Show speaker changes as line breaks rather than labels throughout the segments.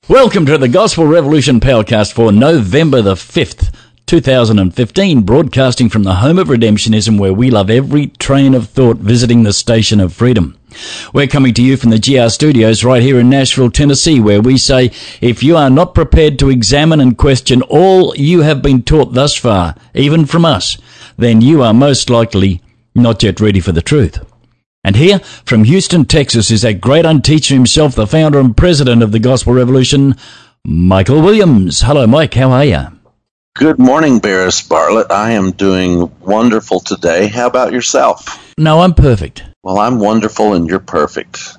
Welcome to the Gospel Revolution Powercast for November the 5th, 2015, broadcasting from the home of redemptionism, where we love every train of thought visiting the station of freedom. We're coming to you from the GR Studios right here in Nashville, Tennessee, where we say, if you are not prepared to examine and question all you have been taught thus far, even from us, then you are most likely not yet ready for the truth. And here, from Houston, Texas, is that great unteacher himself, the founder and president of the Gospel Revolution, Michael Williams. Hello, Mike. How are you?
Good morning, Barris Bartlett. I am doing wonderful today. How about yourself?
No, I'm perfect.
Well, I'm wonderful and you're perfect.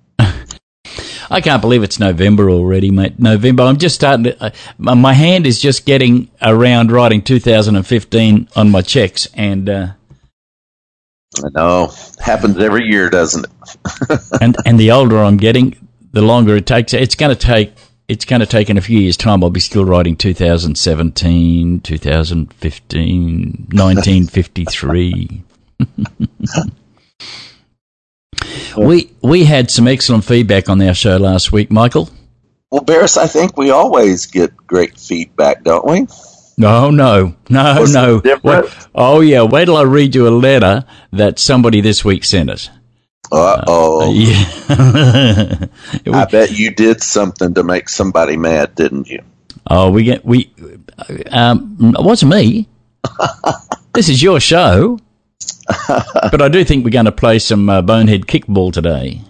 I can't believe it's November already, mate. November. I'm just starting to... my hand is just getting around writing 2015 on my checks, and...
I know. Happens every year, doesn't it?
and the older I'm getting, the longer it takes. It's going to take in a few years' time. I'll be still writing 2017, 2015, 1953. We had some excellent feedback on our show last week, Michael.
Well, Barris, I think we always get great feedback, don't we?
No. Oh, yeah. Wait till I read you a letter that somebody this week sent us.
Uh-oh.
Yeah.
I bet you did something to make somebody mad, didn't you?
Oh, it wasn't me. This is your show. But I do think we're going to play some bonehead kickball today.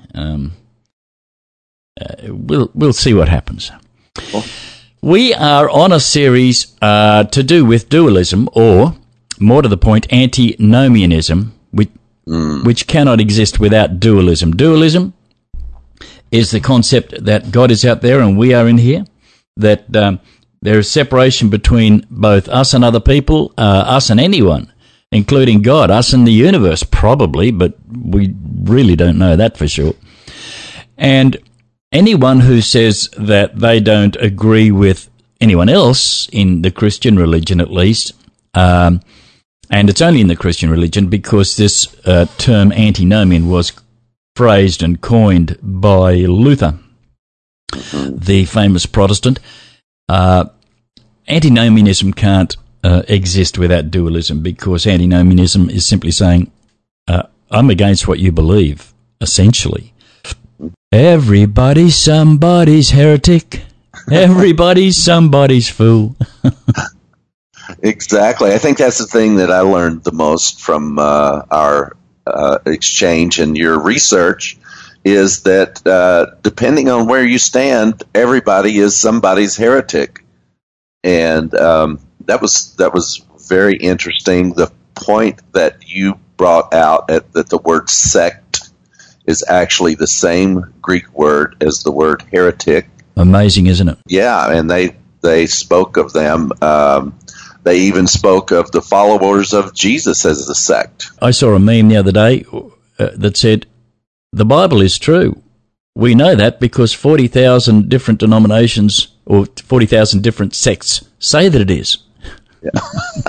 We'll see what happens. Well, we are on a series to do with dualism, or, more to the point, antinomianism, which cannot exist without dualism. Dualism is the concept that God is out there and we are in here, that there is separation between both us and other people, us and anyone, including God, us and the universe, probably, but we really don't know that for sure. And anyone who says that they don't agree with anyone else, in the Christian religion at least, and it's only in the Christian religion because this term antinomian was phrased and coined by Luther, the famous Protestant. Antinomianism can't exist without dualism, because antinomianism is simply saying, I'm against what you believe, essentially. Everybody's somebody's heretic. Everybody's somebody's fool.
Exactly. I think that's the thing that I learned the most from our exchange and your research, is that depending on where you stand, everybody is somebody's heretic. And that was very interesting. The point that you brought out, that the word sect is actually the same Greek word as the word heretic.
Amazing, isn't it?
Yeah, and they spoke of them. They even spoke of the followers of Jesus as a sect.
I saw a meme the other day that said, the Bible is true. We know that because 40,000 different denominations or 40,000 different sects say that it is.
Yeah.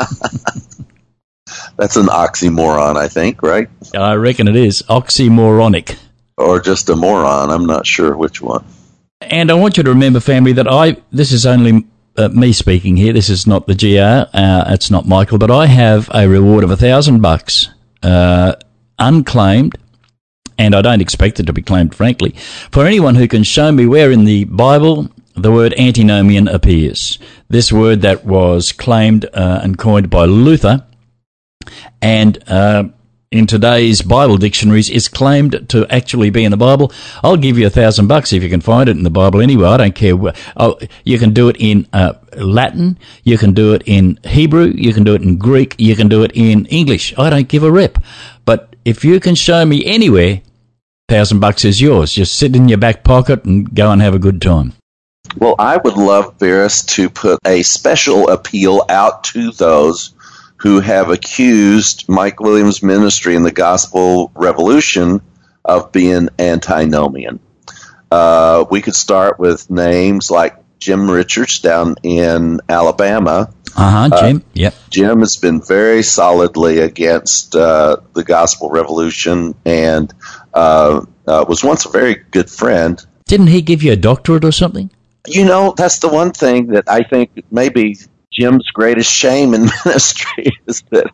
That's an oxymoron, I think, right?
I reckon it is. Oxymoronic.
Or just a moron. I'm not sure which one.
And I want you to remember, family, that this is only me speaking here. This is not the GR. It's not Michael. But I have a reward of $1,000, unclaimed, and I don't expect it to be claimed, frankly, for anyone who can show me where in the Bible the word antinomian appears. This word that was claimed and coined by Luther, and in today's Bible dictionaries is claimed to actually be in the Bible. I'll give you $1,000 if you can find it in the Bible anywhere. I don't care. You can do it in Latin. You can do it in Hebrew. You can do it in Greek. You can do it in English. I don't give a rip. But if you can show me anywhere, $1,000 is yours. Just sit in your back pocket and go and have a good time.
Well, I would love, Barris, to put a special appeal out to those who have accused Mike Williams' ministry in the Gospel Revolution of being antinomian. We could start with names like Jim Richards down in Alabama.
Jim. Yep.
Jim has been very solidly against the Gospel Revolution and was once a very good friend.
Didn't he give you a doctorate or something?
That's the one thing that I think maybe Jim's greatest shame in ministry is that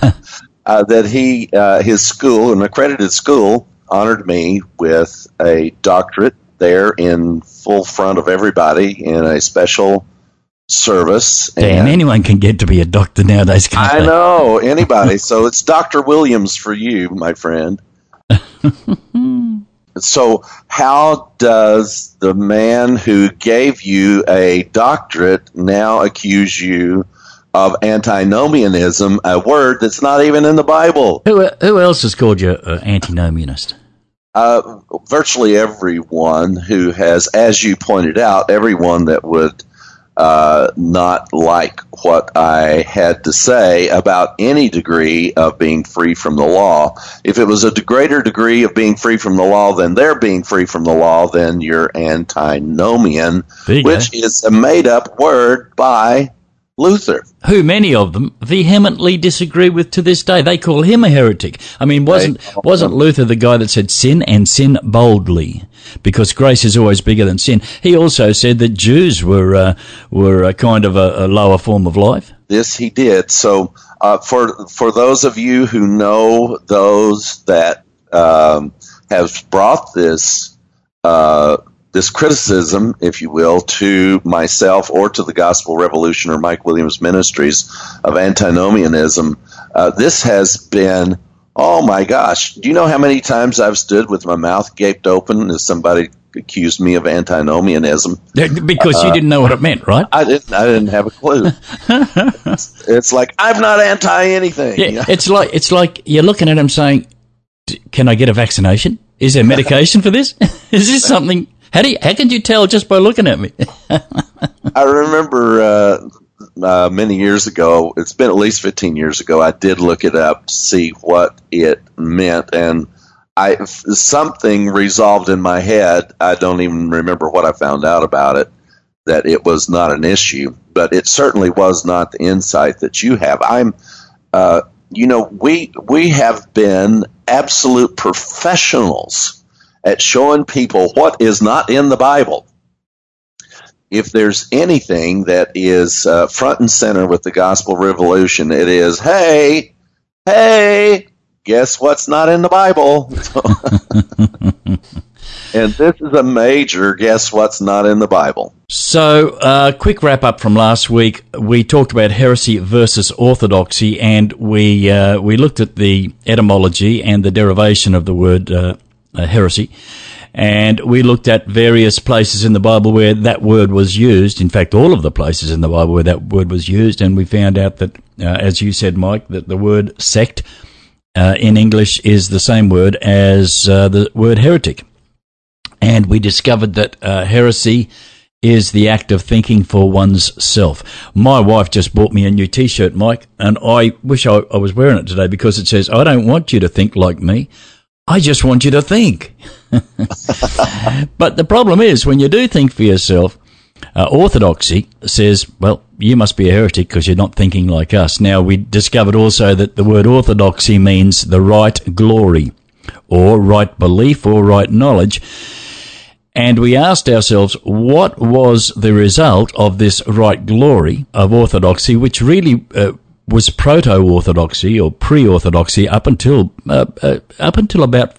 his school, an accredited school, honored me with a doctorate there in full front of everybody in a special service.
Damn, anyone can get to be a doctor nowadays, can't they?
I know, anybody. So it's Dr. Williams for you, my friend. So how does the man who gave you a doctorate now accuse you of antinomianism, a word that's not even in the Bible?
Who else has called you an antinomianist?
Virtually everyone who has, as you pointed out, everyone that would not like what I had to say about any degree of being free from the law. If it was a greater degree of being free from the law than their being free from the law, then you're antinomian, which is a made-up word by Luther,
who many of them vehemently disagree with to this day. They call him a heretic. I mean, wasn't Luther the guy that said sin and sin boldly, because grace is always bigger than sin? He also said that Jews were a kind of a lower form of life.
This he did. So for those of you who know those that have brought this criticism, if you will, to myself or to the Gospel Revolution or Mike Williams Ministries of antinomianism, this has been, oh my gosh, do you know how many times I've stood with my mouth gaped open as somebody accused me of antinomianism?
Because you didn't know what it meant, right?
I didn't have a clue. It's like, I'm not anti anything.
Yeah, it's like you're looking at him saying, can I get a vaccination? Is there medication for this? Is this something? How can you tell just by looking at me?
I remember many years ago, it's been at least 15 years ago, I did look it up to see what it meant, and something resolved in my head. I don't even remember what I found out about it, that it was not an issue, but it certainly was not the insight that you have. We have been absolute professionals at showing people what is not in the Bible. If there's anything that is front and center with the Gospel Revolution, it is, hey, guess what's not in the Bible? And this is a major guess what's not in the Bible.
So, quick wrap up from last week. We talked about heresy versus orthodoxy, and we looked at the etymology and the derivation of the word heresy, and we looked at various places in the Bible where that word was used. In fact, all of the places in the Bible where that word was used, and we found out that, as you said, Mike, that the word sect in English is the same word as the word heretic. And we discovered that heresy is the act of thinking for one's self. My wife just bought me a new T-shirt, Mike, and I wish I was wearing it today, because it says, I don't want you to think like me. I just want you to think. But the problem is, when you do think for yourself, orthodoxy says, well, you must be a heretic because you're not thinking like us. Now, we discovered also that the word orthodoxy means the right glory, or right belief, or right knowledge. And we asked ourselves, what was the result of this right glory of orthodoxy, which really was proto-orthodoxy or pre-orthodoxy up until about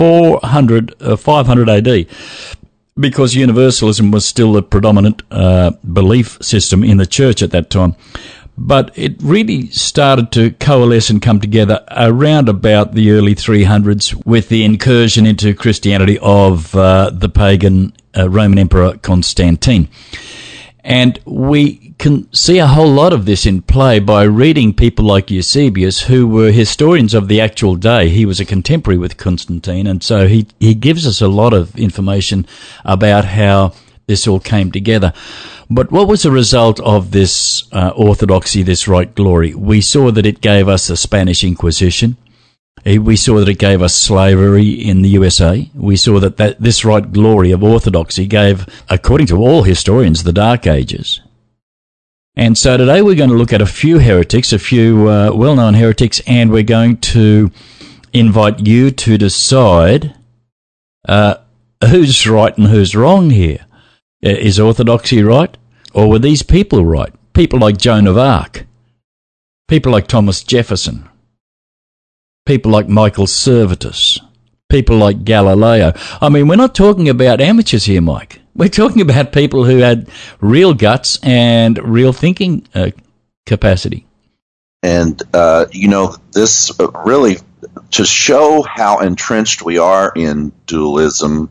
500 AD, because universalism was still the predominant belief system in the church at that time. But it really started to coalesce and come together around about the early 300s with the incursion into Christianity of the pagan Roman Emperor Constantine. And we can see a whole lot of this in play by reading people like Eusebius, who were historians of the actual day. He was a contemporary with Constantine, and so he gives us a lot of information about how this all came together. But what was the result of this orthodoxy, this right glory? We saw that it gave us the Spanish Inquisition. We saw that it gave us slavery in the USA. We saw that this right glory of orthodoxy gave, according to all historians, the Dark Ages. And so today we're going to look at a few heretics, a few well-known heretics, and we're going to invite you to decide who's right and who's wrong here. Is orthodoxy right? Or were these people right? People like Joan of Arc, people like Thomas Jefferson, people like Michael Servetus, people like Galileo. I mean, we're not talking about amateurs here, Mike. We're talking about people who had real guts and real thinking capacity.
And, this really, to show how entrenched we are in dualism,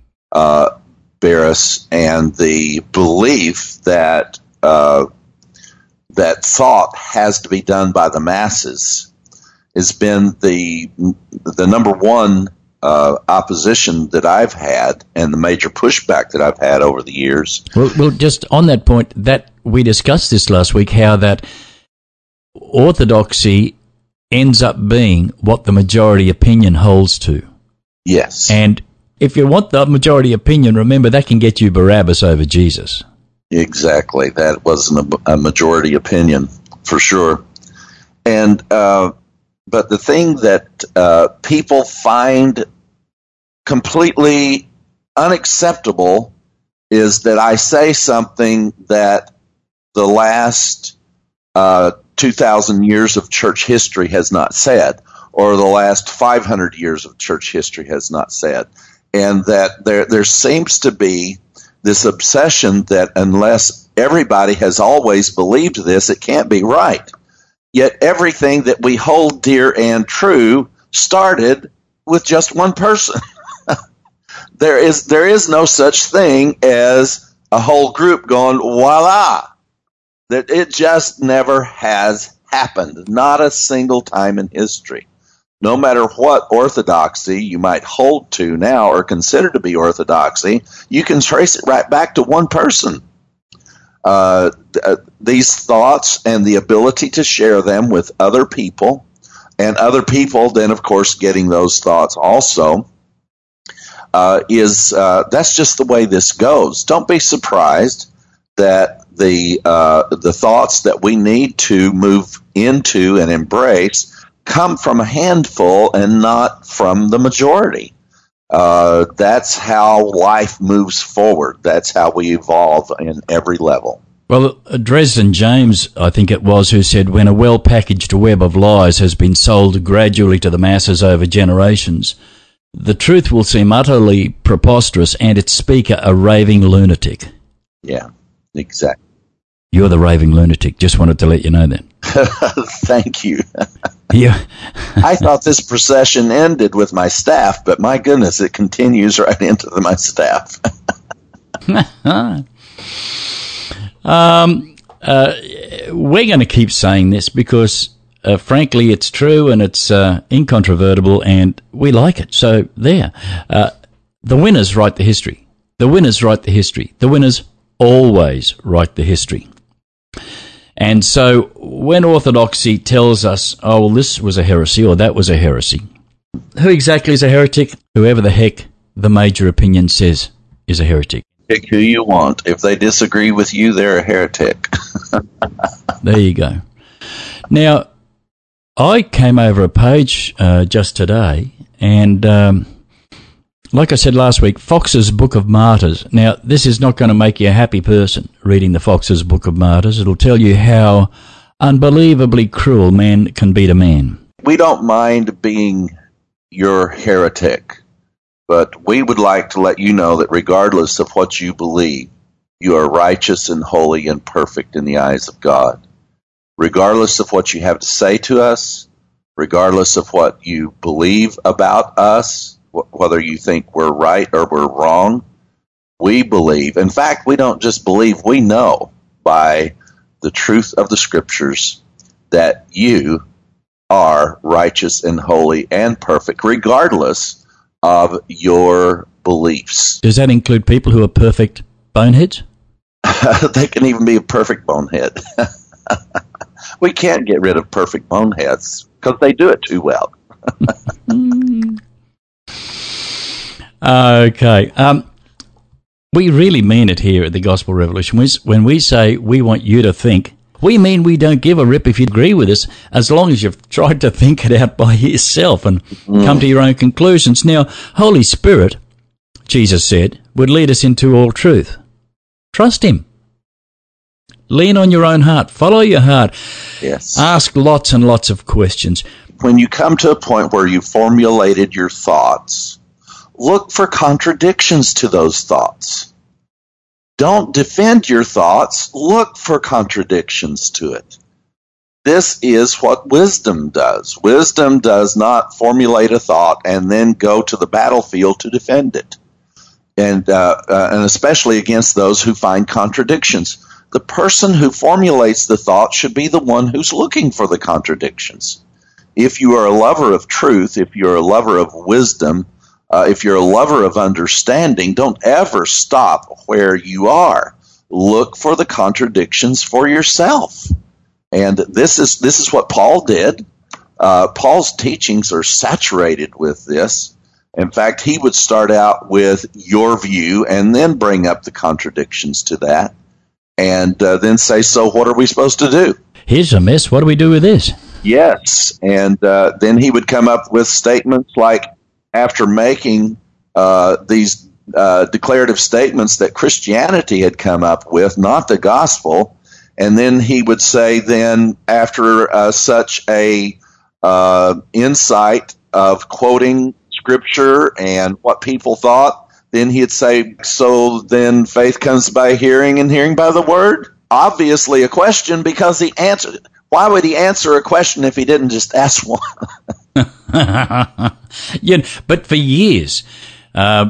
Barris, and the belief that that thought has to be done by the masses has been the number one opposition that I've had, and the major pushback that I've had over the years.
Well, just on that point, that we discussed this last week, how that orthodoxy ends up being what the majority opinion holds to.
Yes.
And if you want the majority opinion, remember that can get you Barabbas over Jesus.
Exactly. That wasn't a majority opinion, for sure. And but the thing that people find completely unacceptable is that I say something that the last 2,000 years of church history has not said, or the last 500 years of church history has not said. And that there seems to be this obsession that unless everybody has always believed this, it can't be right. Yet everything that we hold dear and true started with just one person. There is no such thing as a whole group going, voila. That it just never has happened. Not a single time in history. No matter what orthodoxy you might hold to now or consider to be orthodoxy, you can trace it right back to one person. These thoughts and the ability to share them with other people, and other people then, of course, getting those thoughts also, that's just the way this goes. Don't be surprised that the thoughts that we need to move into and embrace come from a handful and not from the majority. That's how life moves forward. That's how we evolve in every level.
Well, Dresden James, I think it was, who said, when a well-packaged web of lies has been sold gradually to the masses over generations, the truth will seem utterly preposterous and its speaker a raving lunatic.
Yeah, exactly.
You're the raving lunatic. Just wanted to let you know that.
Thank you.
Yeah.
I thought this procession ended with my staff, but my goodness, it continues right into my staff.
We're going to keep saying this because, frankly, it's true and it's incontrovertible and we like it. So there. The winners write the history. The winners write the history. The winners always write the history. And so when orthodoxy tells us, oh, well, this was a heresy or that was a heresy, who exactly is a heretic? Whoever the heck the major opinion says is a heretic.
Pick who you want. If they disagree with you, they're a heretic.
There you go. Now, I came over a page just today, and like I said last week, Fox's Book of Martyrs. Now, this is not going to make you a happy person, reading the Fox's Book of Martyrs. It'll tell you how unbelievably cruel man can be to man.
We don't mind being your heretic, but we would like to let you know that regardless of what you believe, you are righteous and holy and perfect in the eyes of God. Regardless of what you have to say to us, regardless of what you believe about us, whether you think we're right or we're wrong, we believe. In fact, we don't just believe, we know by the truth of the Scriptures that you are righteous and holy and perfect, regardless of your beliefs.
Does that include people who are perfect boneheads?
They can even be a perfect bonehead. We can't get rid of perfect boneheads because they do it too well.
Okay. We really mean it here at the Gospel Revolution. When we say we want you to think, we mean we don't give a rip if you agree with us, as long as you've tried to think it out by yourself and come to your own conclusions. Now, Holy Spirit, Jesus said, would lead us into all truth. Trust him. Lean on your own heart. Follow your heart.
Yes.
Ask lots and lots of questions.
When you come to a point where you formulated your thoughts, look for contradictions to those thoughts. Don't defend your thoughts. Look for contradictions to it. This is what wisdom does. Wisdom does not formulate a thought and then go to the battlefield to defend it, and especially against those who find contradictions. The person who formulates the thought should be the one who's looking for the contradictions. If you are a lover of truth, if you're a lover of wisdom, if you're a lover of understanding, don't ever stop where you are. Look for the contradictions for yourself. And this is what Paul did. Paul's teachings are saturated with this. In fact, he would start out with your view and then bring up the contradictions to that, and then say, so what are we supposed to do?
Here's a mess. What do we do with this?
Yes. And then he would come up with statements like, after making these declarative statements that Christianity had come up with, not the gospel, and then he would say then, after such a insight of quoting Scripture and what people thought, then he'd say, so then faith comes by hearing and hearing by the word? Obviously a question, because he answered it. Why would he answer a question if he didn't just ask one?
But for years, I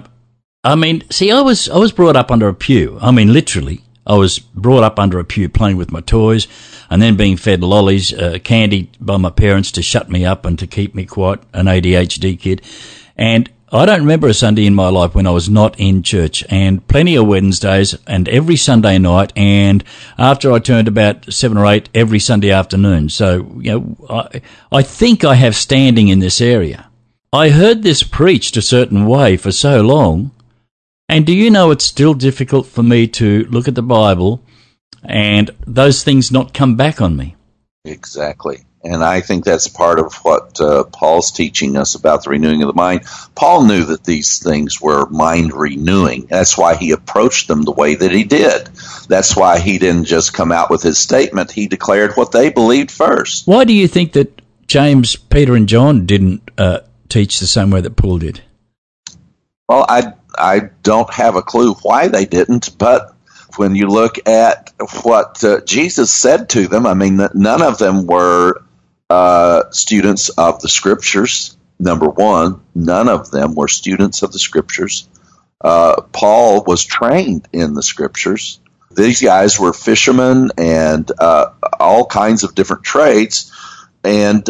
was brought up under a pew. I mean, literally, I was brought up under a pew playing with my toys and then being fed lollies, candy by my parents to shut me up and to keep me quiet, an ADHD kid. And I don't remember a Sunday in my life when I was not in church, and plenty of Wednesdays and every Sunday night, and after I turned about 7 or 8, every Sunday afternoon. So, I think I have standing in this area. I heard this preached a certain way for so long, and do you know it's still difficult for me to look at the Bible and those things not come back on me?
Exactly. And I think that's part of what Paul's teaching us about the renewing of the mind. Paul knew that these things were mind renewing. That's why he approached them the way that he did. That's why he didn't just come out with his statement. He declared what they believed first.
Why do you think that James, Peter, and John didn't teach the same way that Paul did?
Well, I don't have a clue why they didn't, but when you look at what Jesus said to them, I mean, none of them were students of the Scriptures. Number one, none of them were students of the Scriptures. Paul was trained in the Scriptures. These guys were fishermen and all kinds of different trades, and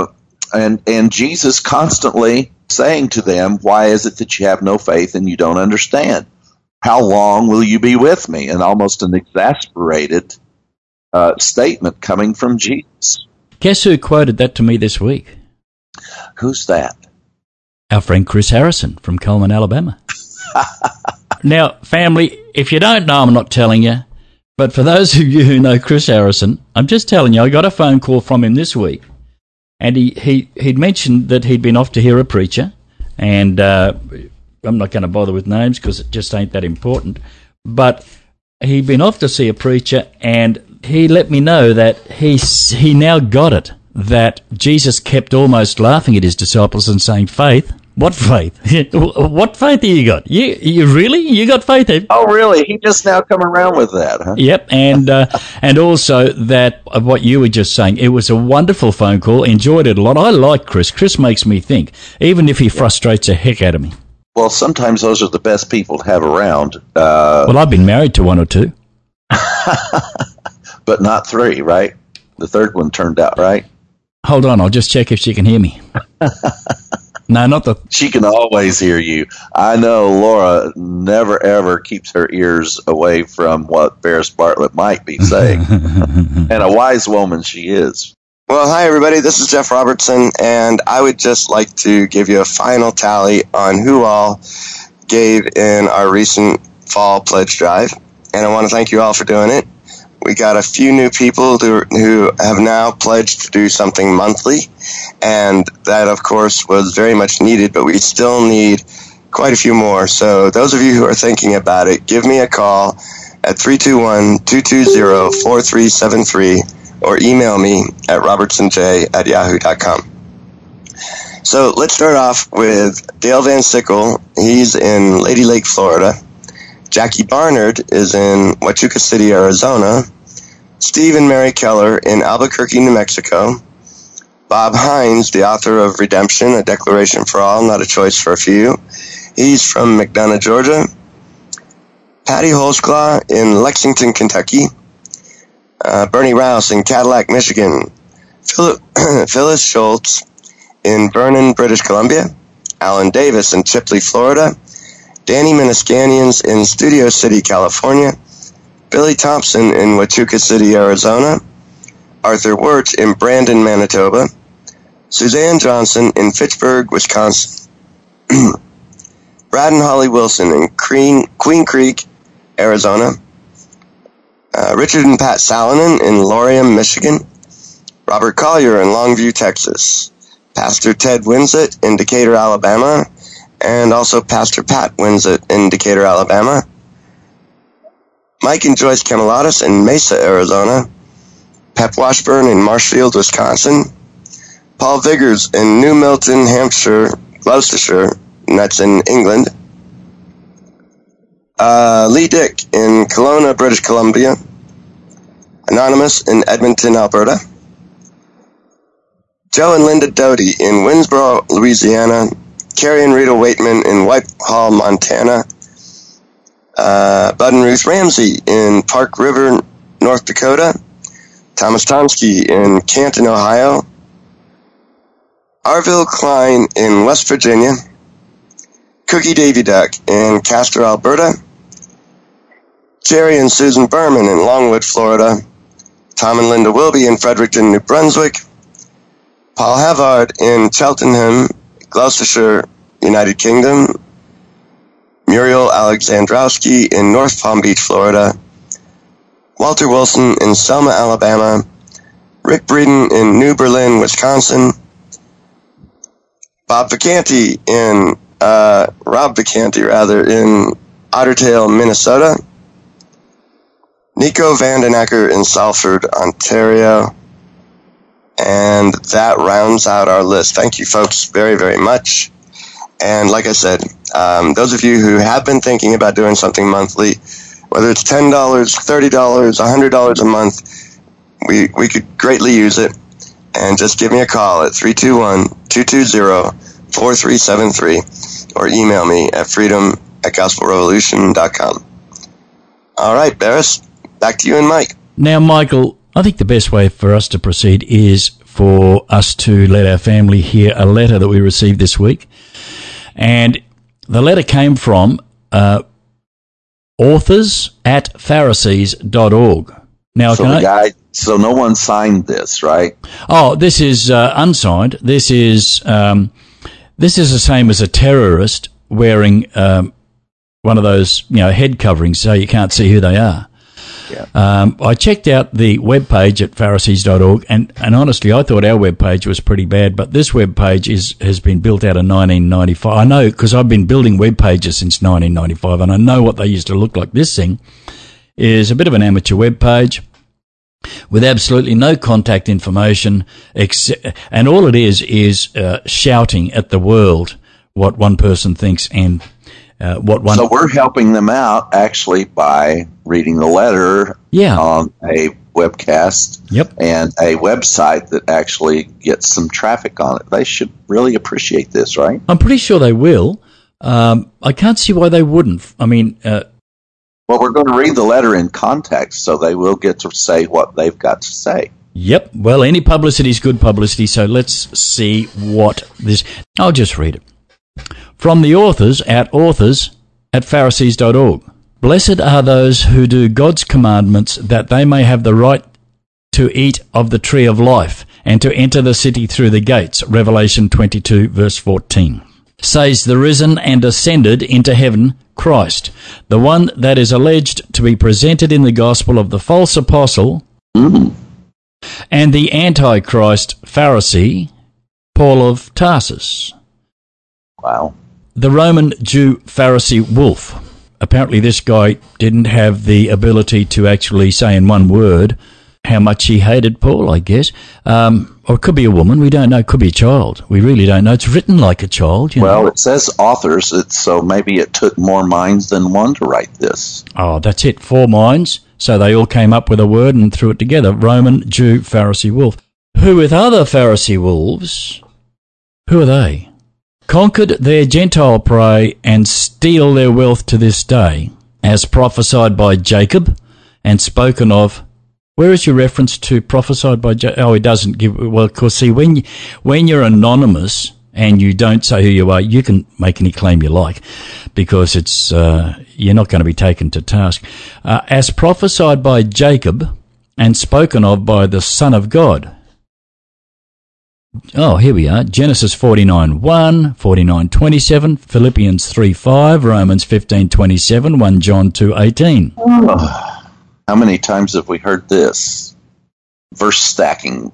Jesus constantly saying to them, "Why is it that you have no faith and you don't understand? How long will you be with me?" And almost an exasperated statement coming from Jesus.
Guess who quoted that to me this week?
Who's that?
Our friend Chris Harrison from Coleman, Alabama. Now, family, if you don't know, I'm not telling you. But for those of you who know Chris Harrison, I'm just telling you, I got a phone call from him this week. And he'd mentioned that he'd been off to hear a preacher. And I'm not going to bother with names because it just ain't that important. But he'd been off to see a preacher, and he let me know that he now got it, that Jesus kept almost laughing at his disciples and saying, "Faith? What faith? What faith have you got? You really? You got faith?"
Oh, really? He just now come around with that, huh?
Yep, and also that of what you were just saying. It was a wonderful phone call. Enjoyed it a lot. I like Chris. Chris makes me think, even if he frustrates the heck out of me.
Well, sometimes those are the best people to have around.
Well, I've been married to one or two.
But not three, right? The third one turned out right.
Hold on, I'll just check if she can hear me. No, not the...
She can always hear you. I know Laura never, ever keeps her ears away from what Ferris Bartlett might be saying. And a wise woman she is.
Well, hi, everybody. This is Jeff Robertson, and I would just like to give you a final tally on who all gave in our recent fall pledge drive. And I want to thank you all for doing it. We got a few new people who have now pledged to do something monthly, and that, of course, was very much needed, but we still need quite a few more. So those of you who are thinking about it, give me a call at 321-220-4373 or email me at robertsonj@yahoo.com. So let's start off with Dale Van Sickle. He's in Lady Lake, Florida. Jackie Barnard is in Huachuca City, Arizona. Steve and Mary Keller in Albuquerque, New Mexico. Bob Hines, the author of Redemption, A Declaration for All, Not a Choice for a Few. He's from McDonough, Georgia. Patty Holsclaw in Lexington, Kentucky. Bernie Rouse in Cadillac, Michigan. Phyllis Schultz in Vernon, British Columbia. Alan Davis in Chipley, Florida. Danny Miniscanians in Studio City, California. Billy Thompson in Huachuca City, Arizona. Arthur Wirtz in Brandon, Manitoba. Suzanne Johnson in Fitchburg, Wisconsin. Brad and Holly Wilson in Queen Creek, Arizona. Richard and Pat Salonen in Laurium, Michigan. Robert Collier in Longview, Texas. Pastor Ted Winsett in Decatur, Alabama. And also Pastor Pat Winsett in Decatur, Alabama. Mike and Joyce Camelatis in Mesa, Arizona. Pep Washburn in Marshfield, Wisconsin. Paul Viggers in New Milton, Hampshire, Gloucestershire, and that's in England. Lee Dick in Kelowna, British Columbia. Anonymous in Edmonton, Alberta. Joe and Linda Doty in Winsboro, Louisiana. Carrie and Rita Waitman in Whitehall, Montana. Bud and Ruth Ramsey in Park River, North Dakota. Thomas Tomsky in Canton, Ohio. Arville Klein in West Virginia. Cookie Davy Duck in Castor, Alberta. Jerry and Susan Berman in Longwood, Florida. Tom and Linda Wilby in Fredericton, New Brunswick. Paul Havard in Cheltenham, Gloucestershire, United Kingdom. Muriel Alexandrowski in North Palm Beach, Florida. Walter Wilson in Selma, Alabama. Rick Breeden in New Berlin, Wisconsin. Rob Vacanti in Ottertail, Minnesota. Nico Vandenacker in Salford, Ontario. And that rounds out our list. Thank you, folks, very, very much. And like I said, those of you who have been thinking about doing something monthly, whether it's $10, $30, $100 a month, we could greatly use it. And just give me a call at 321-220-4373 or email me at freedom@gospelrevolution.com. All right, Barris, back to you and Mike.
Now, Michael, I think the best way for us to proceed is for us to let our family hear a letter that we received this week. And the letter came from authors@pharisees.org. Now,
so no one signed this, right?
Oh, this is unsigned. This is the same as a terrorist wearing one of those head coverings so you can't see who they are. Yeah. I checked out the webpage at pharisees.org, and honestly, I thought our webpage was pretty bad, but this webpage has been built out of 1995. I know, because I've been building webpages since 1995, and I know what they used to look like. This thing is a bit of an amateur webpage with absolutely no contact information, and all it is shouting at the world what one person thinks and what one.
So we're helping them out actually by reading the letter on a webcast and a website that actually gets some traffic on it. They should really appreciate this, right?
I'm pretty sure they will. I can't see why they wouldn't. I mean,
well, we're going to read the letter in context, so they will get to say what they've got to say.
Yep. Well, any publicity is good publicity, so let's see what this. I'll just read it. From the authors@pharisees.org. Blessed are those who do God's commandments, that they may have the right to eat of the tree of life and to enter the city through the gates. Revelation 22, verse 14. Says the risen and ascended into heaven Christ, the one that is alleged to be presented in the gospel of the false apostle and the Antichrist Pharisee, Paul of Tarsus.
Wow.
The Roman Jew Pharisee wolf, apparently this guy didn't have the ability to actually say in one word how much he hated Paul, I guess. Or it could be a woman. We don't know. It could be a child. We really don't know. It's written like a child.
Well, it says authors, so maybe it took more minds than one to write this.
Oh, that's it. 4 minds. So they all came up with a word and threw it together. Roman, Jew, Pharisee, wolf. Who with other Pharisee wolves, who are they? Conquered their Gentile prey and steal their wealth to this day, as prophesied by Jacob and spoken of. Where is your reference to prophesied by Jacob? Oh, it doesn't give. Well, of course, see, when you're anonymous and you don't say who you are, you can make any claim you like, because it's you're not going to be taken to task. As prophesied by Jacob and spoken of by the Son of God. Oh, here we are. Genesis 49:1, 49:27, Philippians 3:5, Romans 15:27, 1 John 2:18.
Oh, how many times have we heard this? Verse stacking.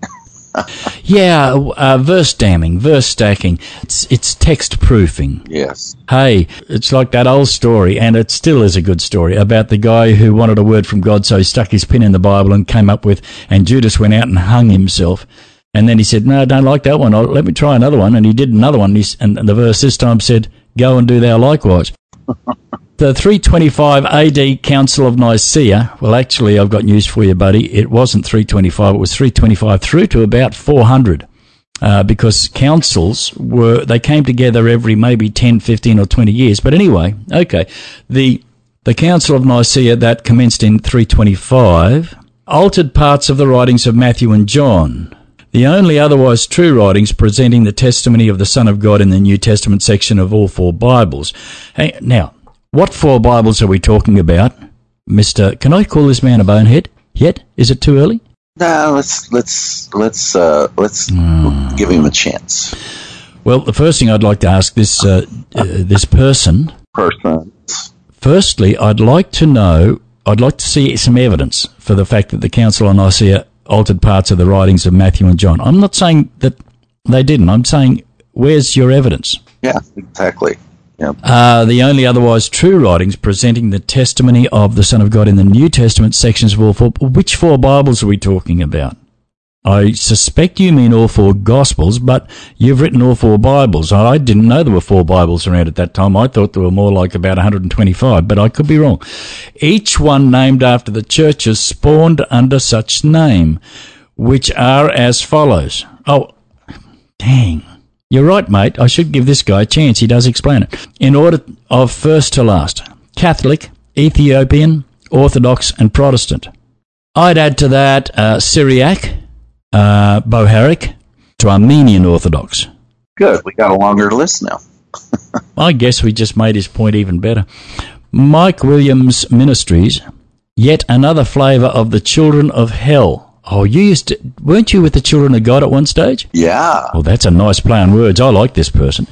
Yeah, verse damning, verse stacking. It's text proofing.
Yes.
Hey, it's like that old story, and it still is a good story, about the guy who wanted a word from God, so he stuck his pin in the Bible and came up with, and Judas went out and hung himself. And then he said, no, I don't like that one. Let me try another one. And he did another one. And the verse this time said, go and do thou likewise. The 325 AD Council of Nicaea, well, actually, I've got news for you, buddy. It wasn't 325. It was 325 through to about 400. Because councils they came together every maybe 10, 15 or 20 years. But anyway, okay. The Council of Nicaea that commenced in 325 altered parts of the writings of Matthew and John. The only otherwise true writings presenting the testimony of the Son of God in the New Testament section of all 4 Bibles. Hey, now, what 4 Bibles are we talking about, Mister? Can I call this man a bonehead yet? Is it too early?
No, let's give him a chance.
Well, the first thing I'd like to ask this this person. Firstly, I'd like to see some evidence for the fact that the Council of Nicaea altered parts of the writings of Matthew and John. I'm not saying that they didn't. I'm saying, where's your evidence?
Yeah, exactly. Yeah.
The only otherwise true writings presenting the testimony of the Son of God in the New Testament sections of all 4. Which 4 Bibles are we talking about? I suspect you mean all 4 Gospels, but you've written all 4 Bibles. I didn't know there were 4 Bibles around at that time. I thought there were more like about 125, but I could be wrong. Each one named after the churches spawned under such name, which are as follows. Oh, dang. You're right, mate. I should give this guy a chance. He does explain it. In order of first to last: Catholic, Ethiopian, Orthodox, and Protestant. I'd add to that Syriac, Bohairic, to Armenian Orthodox.
Good. We got a longer list now.
I guess we just made his point even better. Mike Williams Ministries, yet another flavour of the Children of Hell. Oh, weren't you with the Children of God at one stage?
Yeah.
Well, that's a nice play on words. I like this person.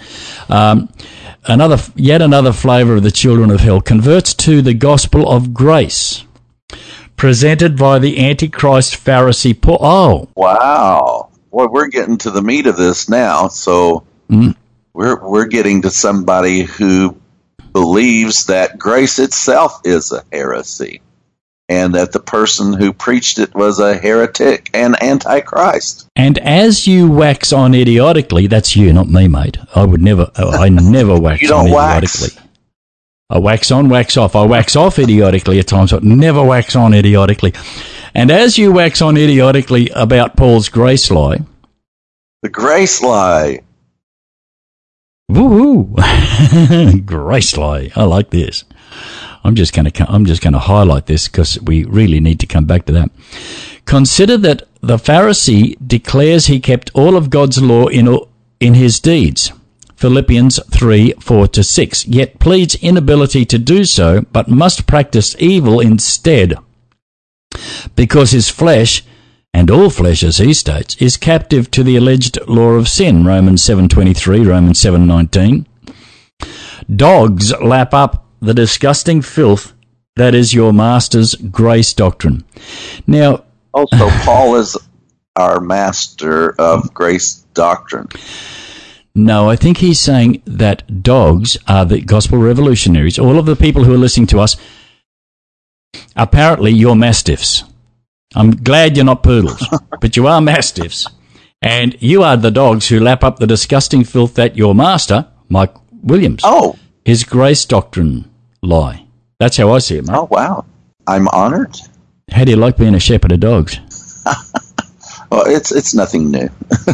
Yet another flavour of the Children of Hell converts to the Gospel of Grace, presented by the Antichrist Pharisee Paul. Oh,
wow! Boy, we're getting to the meat of this now. So we're getting to somebody who believes that grace itself is a heresy, and that the person who preached it was a heretic and antichrist.
And as you wax on idiotically, that's you, not me, mate. I never wax
you don't
on
wax.
idiotically. I wax on, wax off. I wax off idiotically at times, but never wax on idiotically. And as you wax on idiotically about Paul's grace lie.
The grace lie.
Woo-hoo. Grace lie. I like this. I'm just going to highlight this because we really need to come back to that. Consider that the Pharisee declares he kept all of God's law in his deeds. Philippians 3:4-6, yet pleads inability to do so, but must practice evil instead, because his flesh, and all flesh, as he states, is captive to the alleged law of sin, Romans 7:23, Romans 7:19. Dogs lap up the disgusting filth that is your master's grace doctrine. Now,
also, Paul is our master of grace doctrine.
No, I think he's saying that dogs are the gospel revolutionaries. All of the people who are listening to us, apparently you're mastiffs. I'm glad you're not poodles, but you are mastiffs. And you are the dogs who lap up the disgusting filth that your master, Mike Williams, his grace doctrine lie. That's how I see it, mate.
Oh, wow. I'm honored.
How do you like being a shepherd of dogs?
Well, it's nothing new.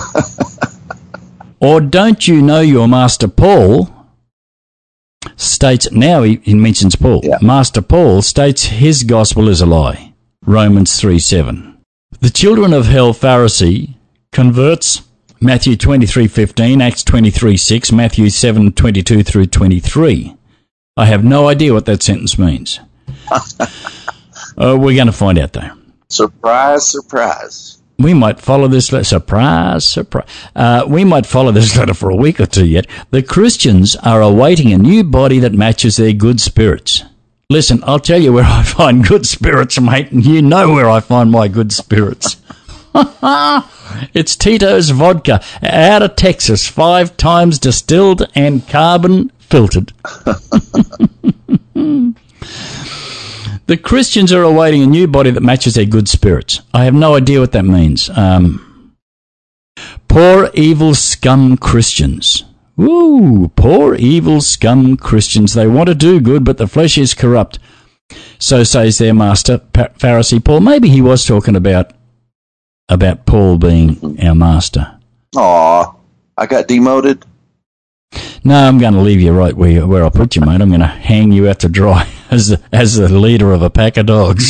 Or don't you know your master Paul states, now he mentions Paul. Yeah. Master Paul states his gospel is a lie. Romans 3:7. The children of hell Pharisee converts Matthew 23:15, Acts 23:6, Matthew 7:22 through 23. I have no idea what that sentence means. We're going to find out, though.
Surprise, surprise.
We might follow this letter. Surprise, surprise. We might follow this letter for a week or two yet. The Christians are awaiting a new body that matches their good spirits. Listen, I'll tell you where I find good spirits, mate, and you know where I find my good spirits. It's Tito's vodka out of Texas, 5 times distilled and carbon filtered. The Christians are awaiting a new body that matches their good spirits. I have no idea what that means. Poor, evil, scum Christians. Woo, poor, evil, scum Christians. They want to do good, but the flesh is corrupt. So says their master, Pharisee Paul. Maybe he was talking about Paul being our master.
Aw, I got demoted?
No, I'm going to leave you right where I put you, mate. I'm going to hang you out to dry as the leader of a pack of dogs.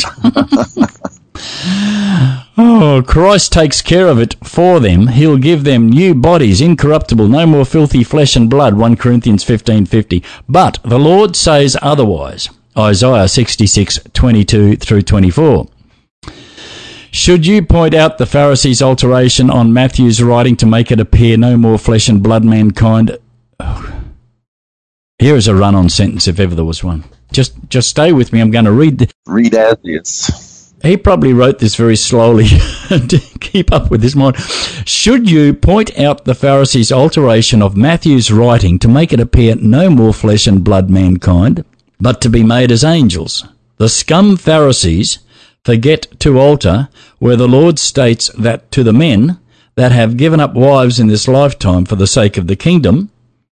Oh, Christ takes care of it for them. He'll give them new bodies, incorruptible, no more filthy flesh and blood, 1 Corinthians 15:50. But the Lord says otherwise, Isaiah 66:22 through 24. Should you point out the Pharisees' alteration on Matthew's writing to make it appear no more flesh and blood mankind? Oh. Here is a run-on sentence if ever there was one. Just stay with me. I'm going to read.
Read as is.
He probably wrote this very slowly to keep up with his mind. Should you point out the Pharisees' alteration of Matthew's writing to make it appear no more flesh and blood mankind, but to be made as angels? The scum Pharisees forget to alter where the Lord states that to the men that have given up wives in this lifetime for the sake of the kingdom,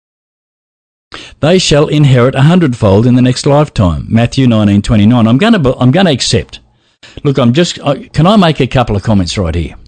they shall inherit 100-fold in the next lifetime. Matthew 19:29. I'm going to accept. Look, can I make a couple of comments right here?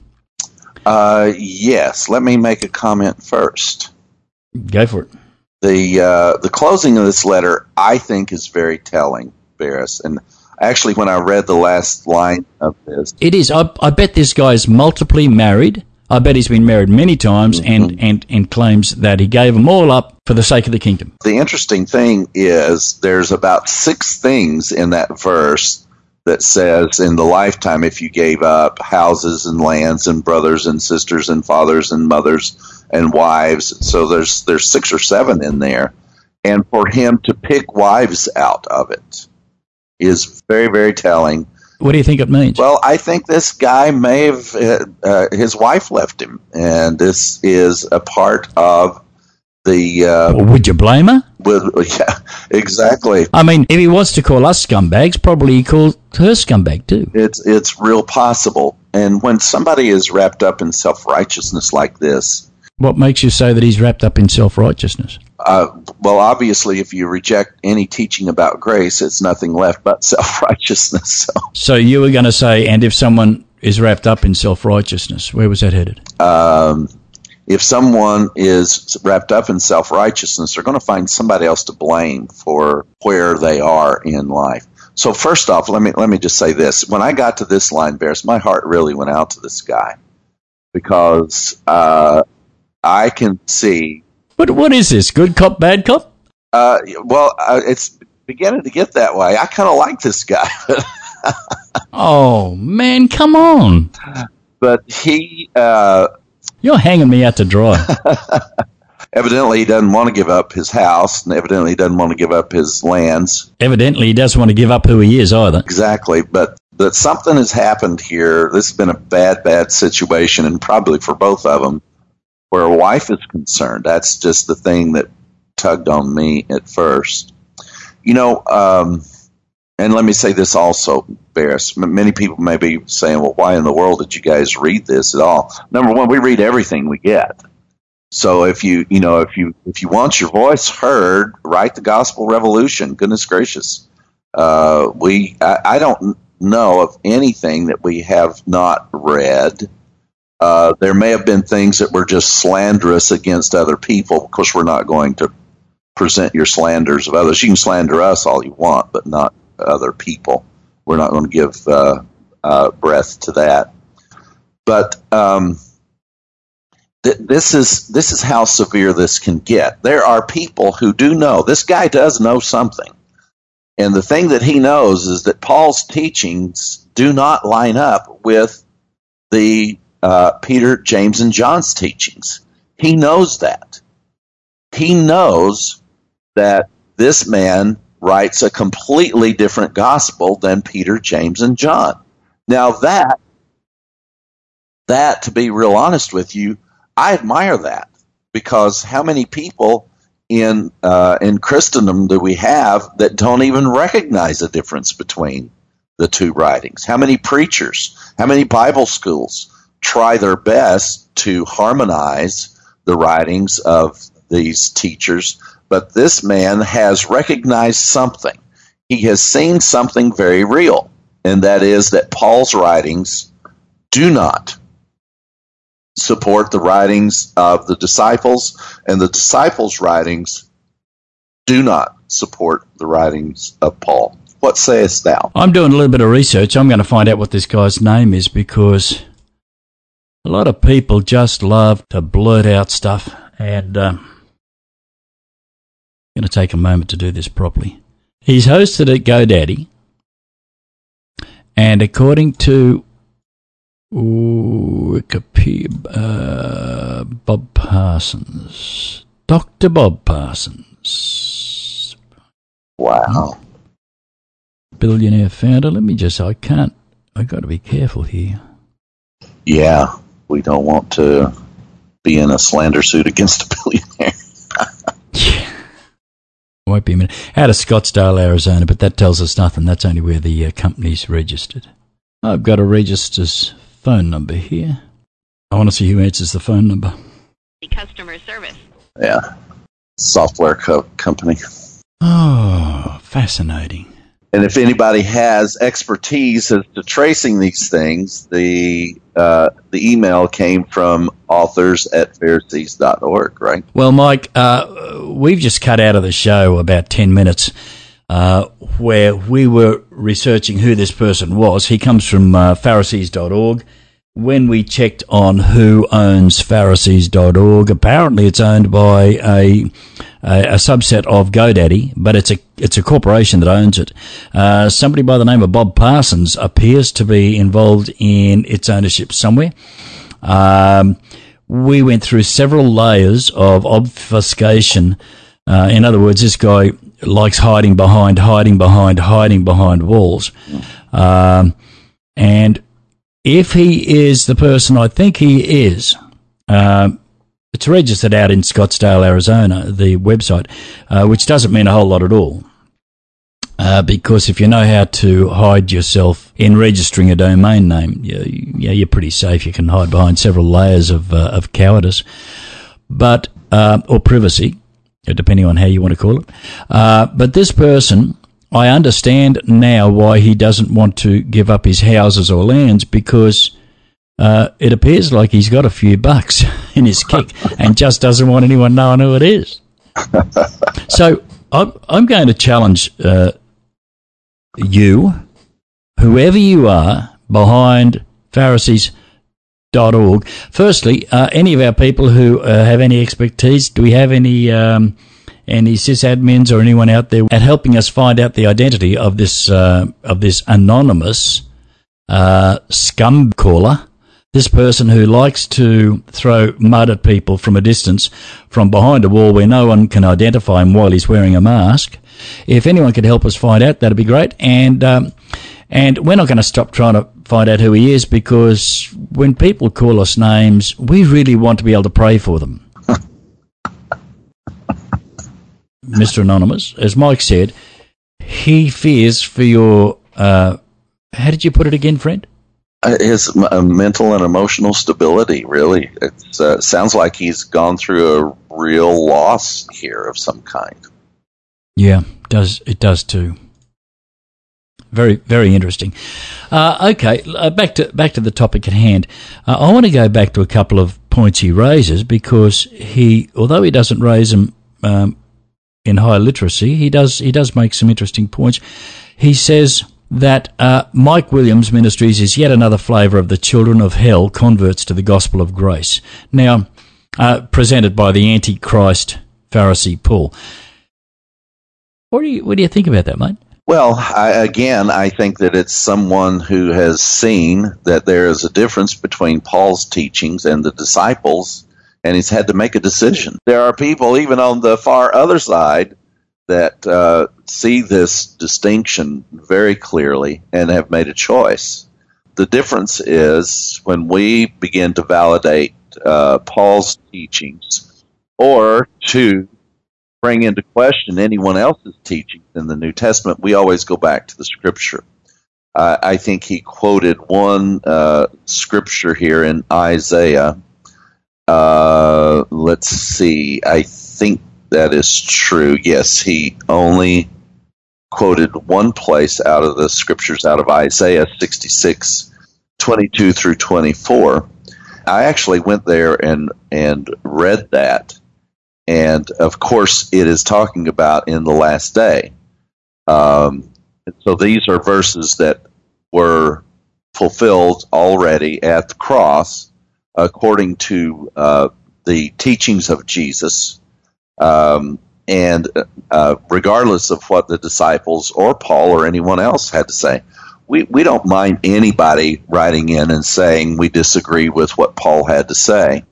Yes. Let me make a comment first.
Go for it.
The closing of this letter, I think, is very telling, Barris. And actually, when I read the last line of this,
it is. I bet this guy's multiply married. I bet he's been married many times, and claims that he gave them all up for the sake of the kingdom.
The interesting thing is there's about 6 things in that verse that says in the lifetime if you gave up houses and lands and brothers and sisters and fathers and mothers and wives. So there's 6 or 7 in there. And for him to pick wives out of it is very, very telling.
What do you think it means?
Well, I think this guy may have, his wife left him, and this is a part of the...
would you blame her?
Yeah, exactly.
I mean, if he wants to call us scumbags, probably he calls her scumbag too.
It's real possible. And when somebody is wrapped up in self-righteousness like this...
What makes you say that he's wrapped up in self-righteousness?
Well, obviously, if you reject any teaching about grace, it's nothing left but self-righteousness. So
you were going to say, and if someone is wrapped up in self-righteousness, where was that headed?
If someone is wrapped up in self-righteousness, they're going to find somebody else to blame for where they are in life. So first off, let me just say this. When I got to this line, Barris, my heart really went out to this guy because I can see...
What is this? Good cop, bad cop?
It's beginning to get that way. I kind of like this guy.
Oh, man, come on.
But he...
You're hanging me out to dry.
Evidently, he doesn't want to give up his house, and evidently he doesn't want to give up his lands.
Evidently, he doesn't want to give up who he is either.
Exactly, but something has happened here. This has been a bad situation, and probably for both of them. where a wife is concerned. That's just the thing that tugged on me at first. And let me say this also, Barris. Many people may be saying, well, why in the world did you guys read this at all? Number one, we read everything we get. So if you want your voice heard, write the Gospel Revolution. Goodness gracious. I don't know of anything that we have not read. There may have been things that were just slanderous against other people. Of course, we're not going to present your slanders of others. You can slander us all you want, but not other people. We're not going to give breath to that. But this is how severe this can get. There are people who do know. This guy does know something. And the thing that he knows is that Paul's teachings do not line up with the Peter, James, and John's teachings. He knows that. He knows that this man writes a completely different gospel than Peter, James, and John. Now that, to be real honest with you, I admire that, because how many people in Christendom do we have that don't even recognize the difference between the two writings? How many preachers, how many Bible schools try their best to harmonize the writings of these teachers? But this man has recognized something. He has seen something very real, and that is that Paul's writings do not support the writings of the disciples, and the disciples' writings do not support the writings of Paul. What sayest thou?
I'm doing a little bit of research. I'm going to find out what this guy's name is, because a lot of people just love to blurt out stuff, and I'm going to take a moment to do this properly. He's hosted at GoDaddy, and according to Wikipedia, Bob Parsons, Dr. Bob Parsons.
Wow.
Billionaire founder. I've got to be careful here.
Yeah, we don't want to be in a slander suit against a billionaire.
Yeah. Won't be a minute. Out of Scottsdale, Arizona, but that tells us nothing. That's only where the company's registered. I've got a register's phone number here. I want to see who answers the phone number.
Customer service.
Yeah. Software company.
Oh, fascinating.
And if anybody has expertise as to tracing these things, the email came from authors@pharisees.org, right?
Well, Mike, we've just cut out of the show about 10 minutes where we were researching who this person was. He comes from Pharisees.org. When we checked on who owns Pharisees.org, apparently it's owned by a subset of GoDaddy, but it's a corporation that owns it. Somebody by the name of Bob Parsons appears to be involved in its ownership somewhere. We went through several layers of obfuscation. In other words, this guy likes hiding behind walls. And if he is the person I think he is, it's registered out in Scottsdale, Arizona, the website, which doesn't mean a whole lot at all. Because if you know how to hide yourself in registering a domain name, you're pretty safe. You can hide behind several layers of cowardice, but or privacy, depending on how you want to call it. But this person, I understand now why he doesn't want to give up his houses or lands, because it appears like he's got a few bucks in his kick and just doesn't want anyone knowing who it is. So I'm going to challenge you, whoever you are, behind Pharisees.org. Firstly, any of our people who have any expertise, do we have any sysadmins or anyone out there at helping us find out the identity of this anonymous scum caller, this person who likes to throw mud at people from a distance, from behind a wall where no one can identify him while he's wearing a mask? If anyone could help us find out, that'd be great. And And we're not going to stop trying to find out who he is, because when people call us names, we really want to be able to pray for them. Mr. Anonymous, as Mike said, he fears for your, how did you put it again, friend?
His mental and emotional stability, really. It sounds like he's gone through a real loss here of some kind.
Yeah, it does too. Very, very interesting. Okay, back to the topic at hand. I want to go back to a couple of points he raises, because although he doesn't raise them in high literacy, he does make some interesting points. He says that Mike Williams Ministries is yet another flavour of the children of hell converts to the gospel of grace. Now, presented by the Antichrist Pharisee Paul. What do you think about that, mate?
Well, I think that it's someone who has seen that there is a difference between Paul's teachings and the disciples, and he's had to make a decision. There are people, even on the far other side, that see this distinction very clearly and have made a choice. The difference is when we begin to validate Paul's teachings, or to bring into question anyone else's teachings in the New Testament, we always go back to the Scripture. I think he quoted one Scripture here in Isaiah. Let's see. I think that is true. Yes, he only quoted one place out of the Scriptures, out of Isaiah 66, 22 through 24. I actually went there and read that. And, of course, it is talking about in the last day. So these are verses that were fulfilled already at the cross according to the teachings of Jesus. And regardless of what the disciples or Paul or anyone else had to say, we don't mind anybody writing in and saying we disagree with what Paul had to say.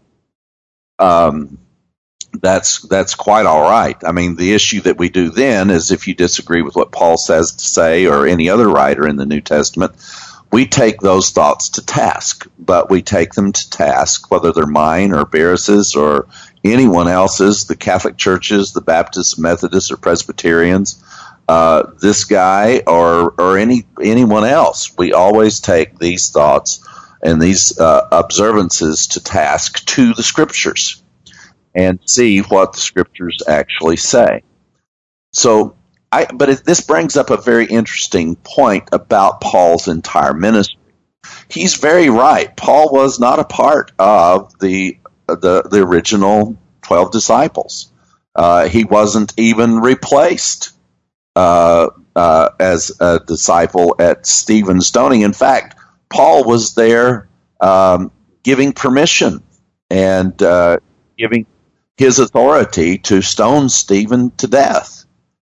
That's quite all right. I mean, the issue that we do then is if you disagree with what Paul says to say, or any other writer in the New Testament, we take those thoughts to task. But we take them to task, whether they're mine or Barris's or anyone else's, the Catholic churches, the Baptists, Methodists, or Presbyterians, this guy or anyone else. We always take these thoughts and these observances to task to the Scriptures and see what the Scriptures actually say. So, this brings up a very interesting point about Paul's entire ministry. He's very right. Paul was not a part of the original 12 disciples. He wasn't even replaced as a disciple at Stephen's stoning. In fact, Paul was there giving permission and giving his authority to stone Stephen to death.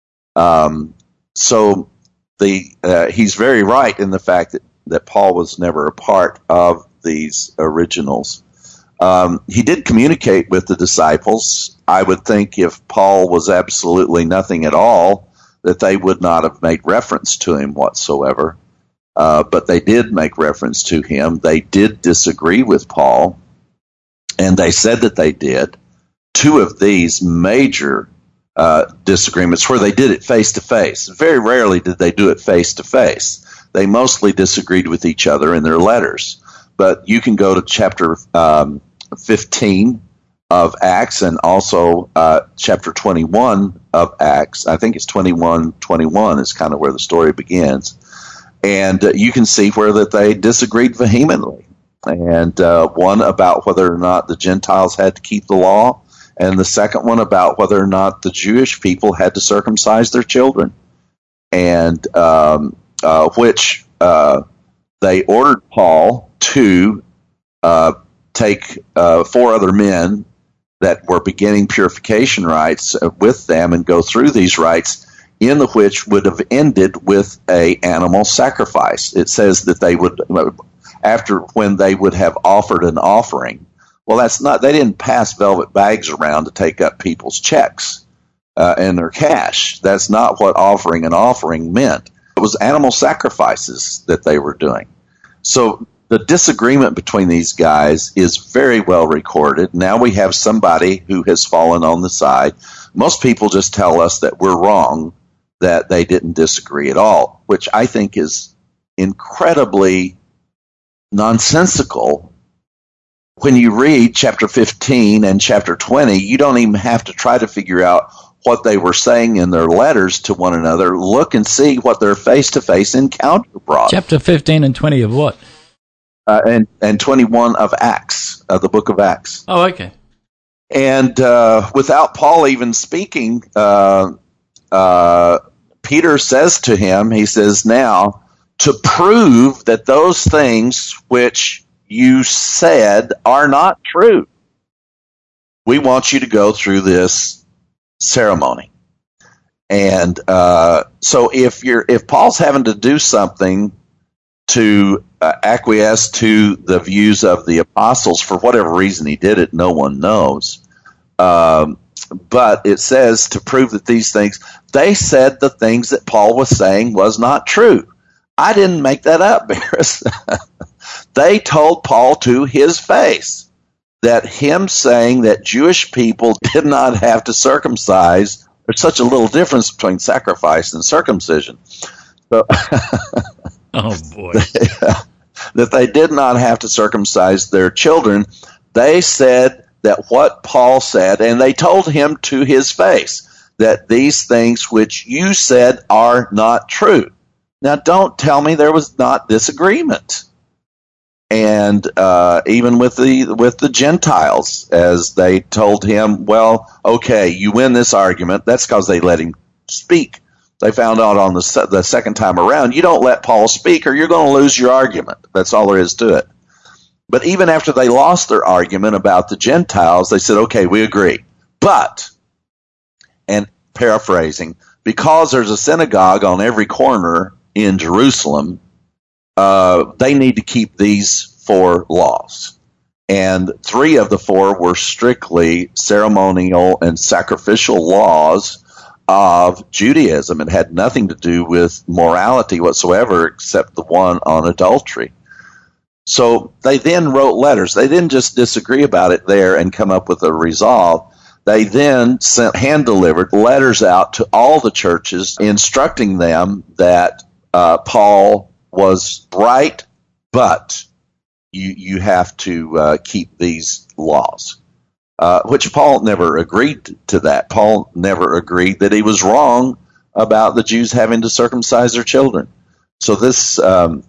So he's very right in the fact that Paul was never a part of these originals. He did communicate with the disciples. I would think if Paul was absolutely nothing at all, that they would not have made reference to him whatsoever. But they did make reference to him. They did disagree with Paul, and they said that they did. Two of these major disagreements where they did it face to face. Very rarely did they do it face to face. They mostly disagreed with each other in their letters. But you can go to chapter 15 of Acts and also chapter 21 of Acts. I think it's 21:21 is kind of where the story begins. And you can see where that they disagreed vehemently. And one about whether or not the Gentiles had to keep the law, and the second one about whether or not the Jewish people had to circumcise their children. And which they ordered Paul to take 4 other men that were beginning purification rites with them and go through these rites, in the which would have ended with a animal sacrifice. It says that they would, when they would have offered an offering. Well, that's not. They didn't pass velvet bags around to take up people's checks and their cash. That's not what offering an offering meant. It was animal sacrifices that they were doing. So the disagreement between these guys is very well recorded. Now we have somebody who has fallen on the side. Most people just tell us that we're wrong, that they didn't disagree at all, which I think is incredibly nonsensical. When you read chapter 15 and chapter 20, you don't even have to try to figure out what they were saying in their letters to one another. Look and see what their face-to-face encounter brought.
Chapter 15 and 20 of what?
And 21 of Acts, the book of Acts.
Oh, okay.
And without Paul even speaking, Peter says to him, he says, now, to prove that those things which you said are not true, we want you to go through this ceremony. And so if Paul's having to do something to acquiesce to the views of the apostles, for whatever reason he did it, no one knows. But it says to prove that these things, they said the things that Paul was saying was not true. I didn't make that up, Barris. They told Paul to his face that him saying that Jewish people did not have to circumcise, there's such a little difference between sacrifice and circumcision. So,
oh, boy.
That they did not have to circumcise their children. They said that what Paul said, and they told him to his face, that these things which you said are not true. Now, don't tell me there was not disagreement. And even with the Gentiles, as they told him, well, okay, you win this argument. That's because they let him speak. They found out on the second time around, you don't let Paul speak or you're going to lose your argument. That's all there is to it. But even after they lost their argument about the Gentiles, they said, okay, we agree. But, and paraphrasing, because there's a synagogue on every corner in Jerusalem, they need to keep these 4 laws. And 3 of the 4 were strictly ceremonial and sacrificial laws of Judaism. It had nothing to do with morality whatsoever except the one on adultery. So they then wrote letters. They didn't just disagree about it there and come up with a resolve. They then sent hand-delivered letters out to all the churches instructing them that Paul was right, but you have to keep these laws. Which Paul never agreed to that. Paul never agreed that he was wrong about the Jews having to circumcise their children. So this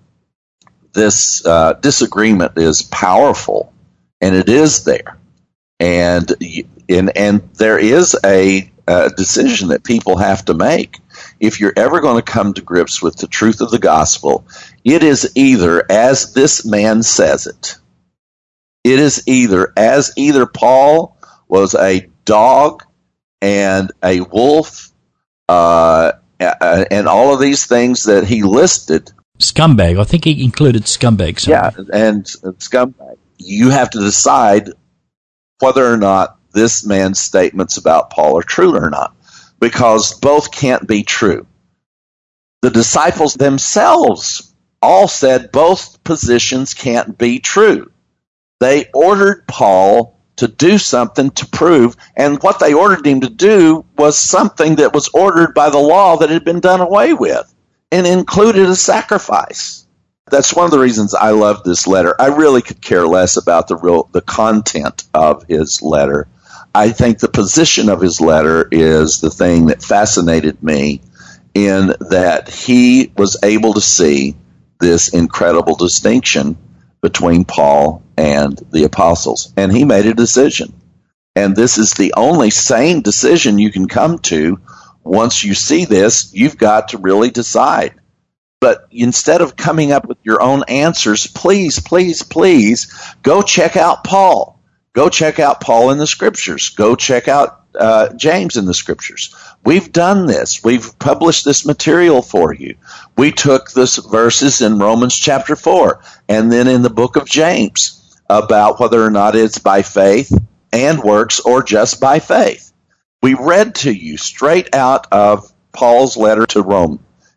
disagreement is powerful, and it is there. And there is a decision that people have to make. If you're ever going to come to grips with the truth of the gospel, it is either as this man says it. It is either Paul was a dog and a wolf and all of these things that he listed.
Scumbag. I think he included scumbag.
Somewhere. Yeah, and scumbag. You have to decide whether or not this man's statements about Paul are true or not, because both can't be true. The disciples themselves all said both positions can't be true. They ordered Paul to do something to prove, and what they ordered him to do was something that was ordered by the law that had been done away with, and included a sacrifice. That's one of the reasons I love this letter. I really could care less about the content of his letter. I think the position of his letter is the thing that fascinated me, in that he was able to see this incredible distinction between Paul and the apostles. And he made a decision. And this is the only sane decision you can come to. Once you see this, you've got to really decide. But instead of coming up with your own answers, please, please, please go check out Paul. Go check out Paul in the Scriptures. Go check out James in the Scriptures. We've done this. We've published this material for you. We took this verses in Romans chapter 4 and then in the book of James about whether or not it's by faith and works or just by faith. We read to you straight out of Paul's letter to Rome.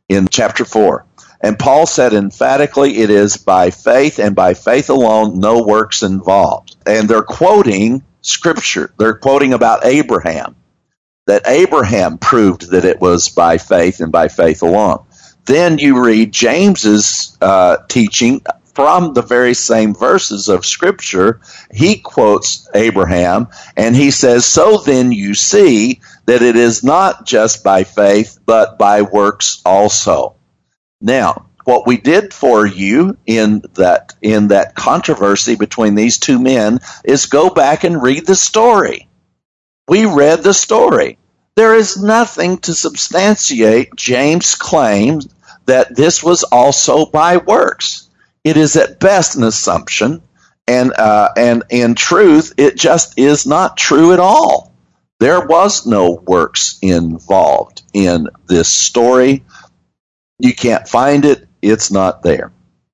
in chapter 4. And Paul said emphatically, it is by faith and by faith alone, no works involved. And they're quoting Scripture. They're quoting about Abraham, that Abraham proved that it was by faith and by faith alone. Then you read James's teaching from the very same verses of Scripture. He quotes Abraham, and he says, so then you see that it is not just by faith, but by works also. Now, what we did for you in that controversy between these two men is go back and read the story. We read the story. There is nothing to substantiate James' claim that this was also by works. It is at best an assumption, and in truth, it just is not true at all. There was no works involved in this story. You can't find it. It's not there.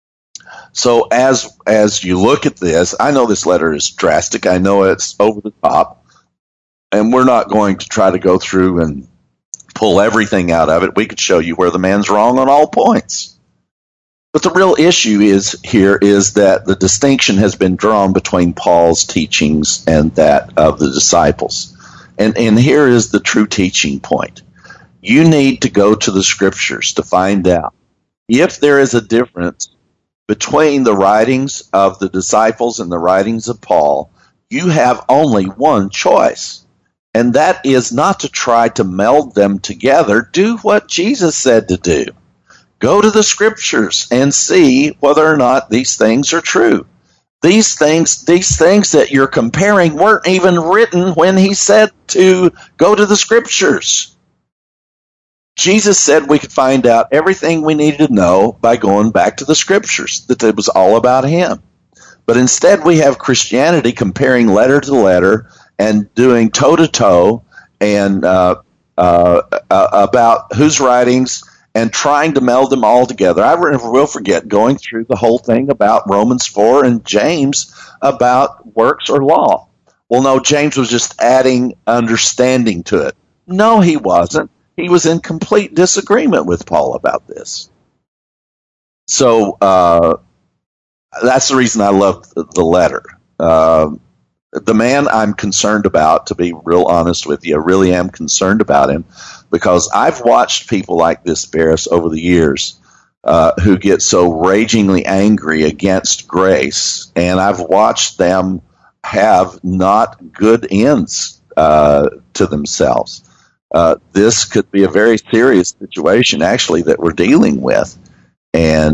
So as you look at this, I know this letter is drastic. I know it's over the top. And we're not going to try to go through and pull everything out of it. We could show you where the man's wrong on all points. But the real issue is that the distinction has been drawn between Paul's teachings and that of the disciples. And here is the true teaching point. You need to go to the Scriptures to find out if there is a difference between the writings of the disciples and the writings of Paul. You have only one choice, and that is not to try to meld them together. Do what Jesus said to do. Go to the Scriptures and see whether or not these things are true. These things that you're comparing weren't even written when he said to go to the Scriptures. Jesus said we could find out everything we needed to know by going back to the Scriptures, that it was all about him. But instead we have Christianity comparing letter to letter and doing toe-to-toe and about whose writings and trying to meld them all together. I never will forget going through the whole thing about Romans 4 and James about works or law. Well, no, James was just adding understanding to it. No, he wasn't. He was in complete disagreement with Paul about this. So that's the reason I love the letter. The man I'm concerned about, to be real honest with you, I really am concerned about him, because I've watched people like this, Barris, over the years who get so ragingly angry against grace, and I've watched them have not good ends to themselves. This could be a very serious situation, actually, that we're dealing with. And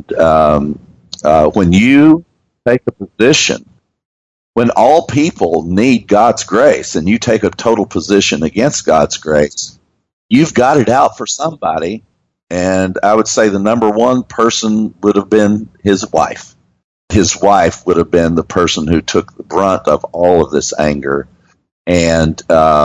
when you take a position, when all people need God's grace, and you take a total position against God's grace, you've got it out for somebody. And I would say the number one person would have been his wife. His wife would have been the person who took the brunt of all of this anger. And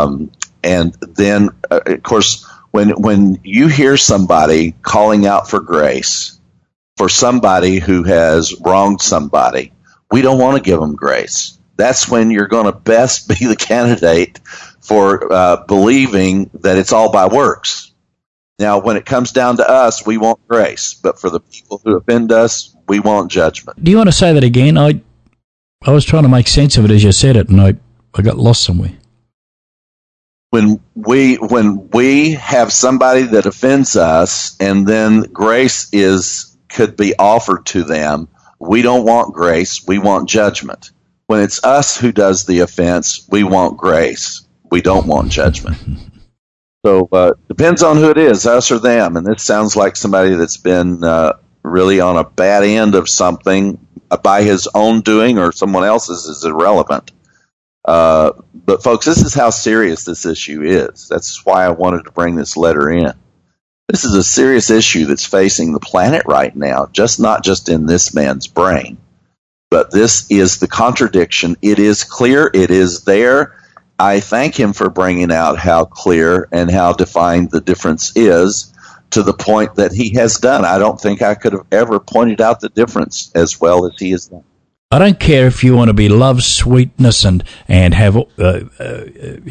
then, of course, when you hear somebody calling out for grace for somebody who has wronged somebody, we don't want to give them grace. That's when you're going to best be the candidate for believing that it's all by works. Now, when it comes down to us, we want grace. But for the people who offend us, we want judgment.
Do you want to say that again? I was trying to make sense of it as you said it, and I got lost somewhere.
When we have somebody that offends us, and then grace could be offered to them, we don't want grace, we want judgment. When it's us who does the offense, we want grace. We don't want judgment. So depends on who it is, us or them. And this sounds like somebody that's been really on a bad end of something by his own doing, or someone else's is irrelevant. But folks, this is how serious this issue is. That's why I wanted to bring this letter in. This is a serious issue that's facing the planet right now, not just in this man's brain. But this is the contradiction. It is clear. It is there. I thank him for bringing out how clear and how defined the difference is, to the point that he has done. I don't think I could have ever pointed out the difference as well as he has done.
I don't care if you want to be love, sweetness, and have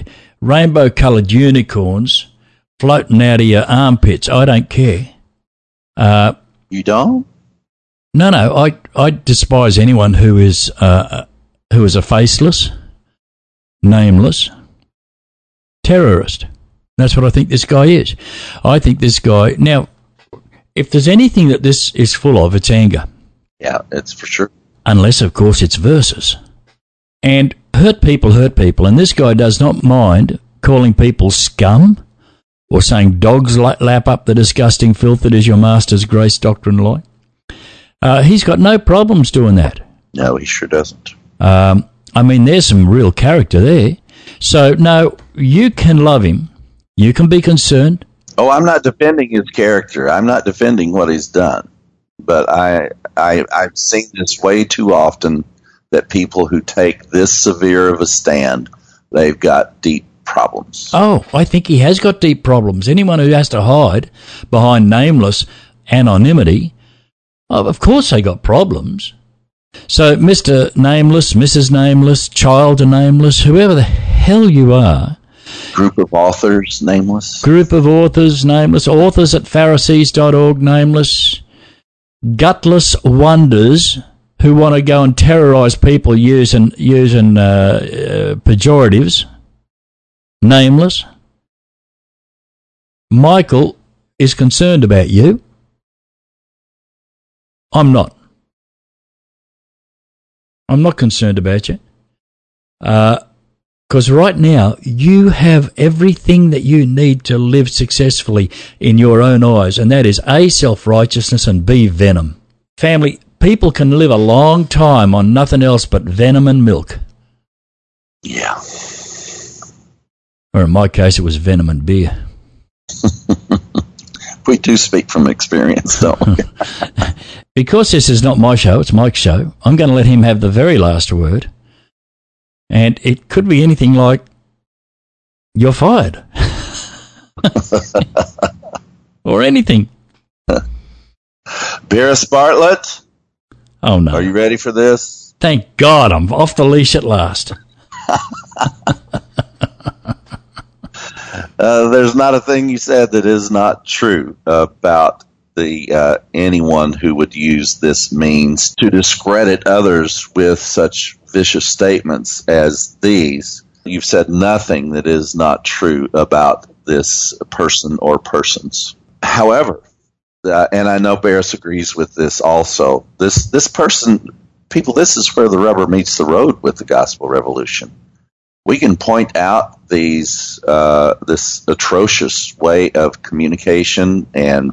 rainbow-coloured unicorns floating out of your armpits. I don't care.
You don't?
No. I despise anyone who is a faceless, nameless terrorist. That's what I think this guy is. I think this guy... Now, if there's anything that this is full of, it's anger.
Yeah, it's for sure.
Unless, of course, it's verses. And hurt people. And this guy does not mind calling people scum or saying dogs lap up the disgusting filth that is your master's grace doctrine lie. He's got no problems doing that.
No, he sure doesn't.
I mean, there's some real character there. So, no, you can love him. You can be concerned.
Oh, I'm not defending his character. I'm not defending what he's done. But I've seen this way too often, that people who take this severe of a stand, they've got deep problems.
Oh, I think he has got deep problems. Anyone who has to hide behind nameless anonymity, of course they got problems. So Mr. Nameless, Mrs. Nameless, Child Nameless, whoever the hell you are.
Group of authors, nameless.
Group of authors, nameless. Authors at Pharisees.org, nameless. Gutless wonders who want to go and terrorize people using pejoratives, nameless. Michael is concerned about you. I'm not. I'm not concerned about you. Because right now, you have everything that you need to live successfully in your own eyes, and that is A, self-righteousness, and B, venom. Family, people can live a long time on nothing else but venom and milk.
Yeah.
Or in my case, it was venom and beer.
We do speak from experience, don't we?
Because this is not my show, it's Mike's show, I'm going to let him have the very last word. And it could be anything like, you're fired. Or anything.
Beerus Bartlett?
Oh, no.
Are you ready for this?
Thank God I'm off the leash at last.
There's not a thing you said that is not true about the anyone who would use this means to discredit others with such vicious statements as these. You've said nothing that is not true about this person or persons. However, and I know Beerus agrees with this also, this person, people, this is where the rubber meets the road with the gospel revolution. We can point out this atrocious way of communication and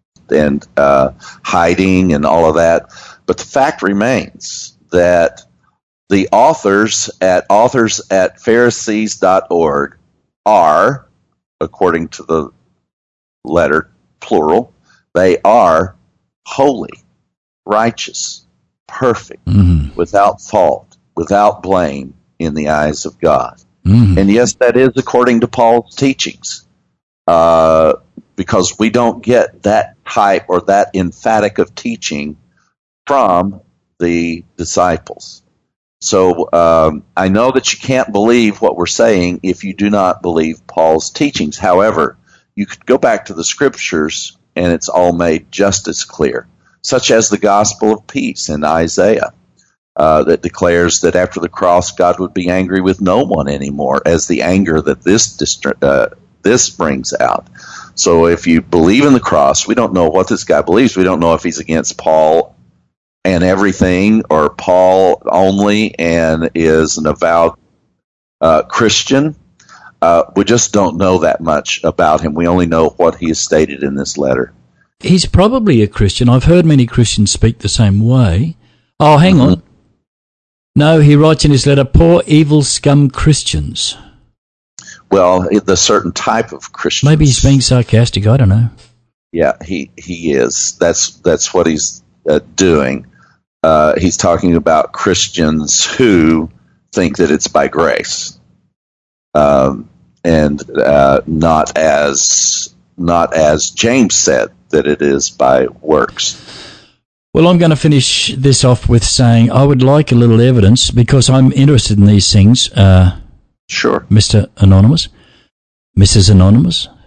hiding and all of that, but the fact remains that the authors at Pharisees.org are, according to the letter, plural, they are holy, righteous, perfect, without fault, without blame in the eyes of God. And yes, that is according to Paul's teachings, because we don't get that type or that emphatic of teaching from the disciples. So I know that you can't believe what we're saying if you do not believe Paul's teachings. However, you could go back to the scriptures and it's all made just as clear, such as the gospel of peace in Isaiah that declares that after the cross God would be angry with no one anymore, as the anger that this brings out. So if you believe in the cross, we don't know what this guy believes. We don't know if he's against Paul and everything, or Paul only and is an avowed Christian. We just don't know that much about him. We only know what he has stated in this letter.
He's probably a Christian. I've heard many Christians speak the same way. Oh, hang on. No, he writes in his letter, poor, evil, scum Christians.
Well, the certain type of Christians.
Maybe he's being sarcastic. I don't know.
Yeah, he is. That's what he's doing. He's talking about Christians who think that it's by grace, and not as James said that it is by works.
Well, I'm going to finish this off with saying I would like a little evidence, because I'm interested in these things.
Sure.
Mr. Anonymous, Mrs. Anonymous,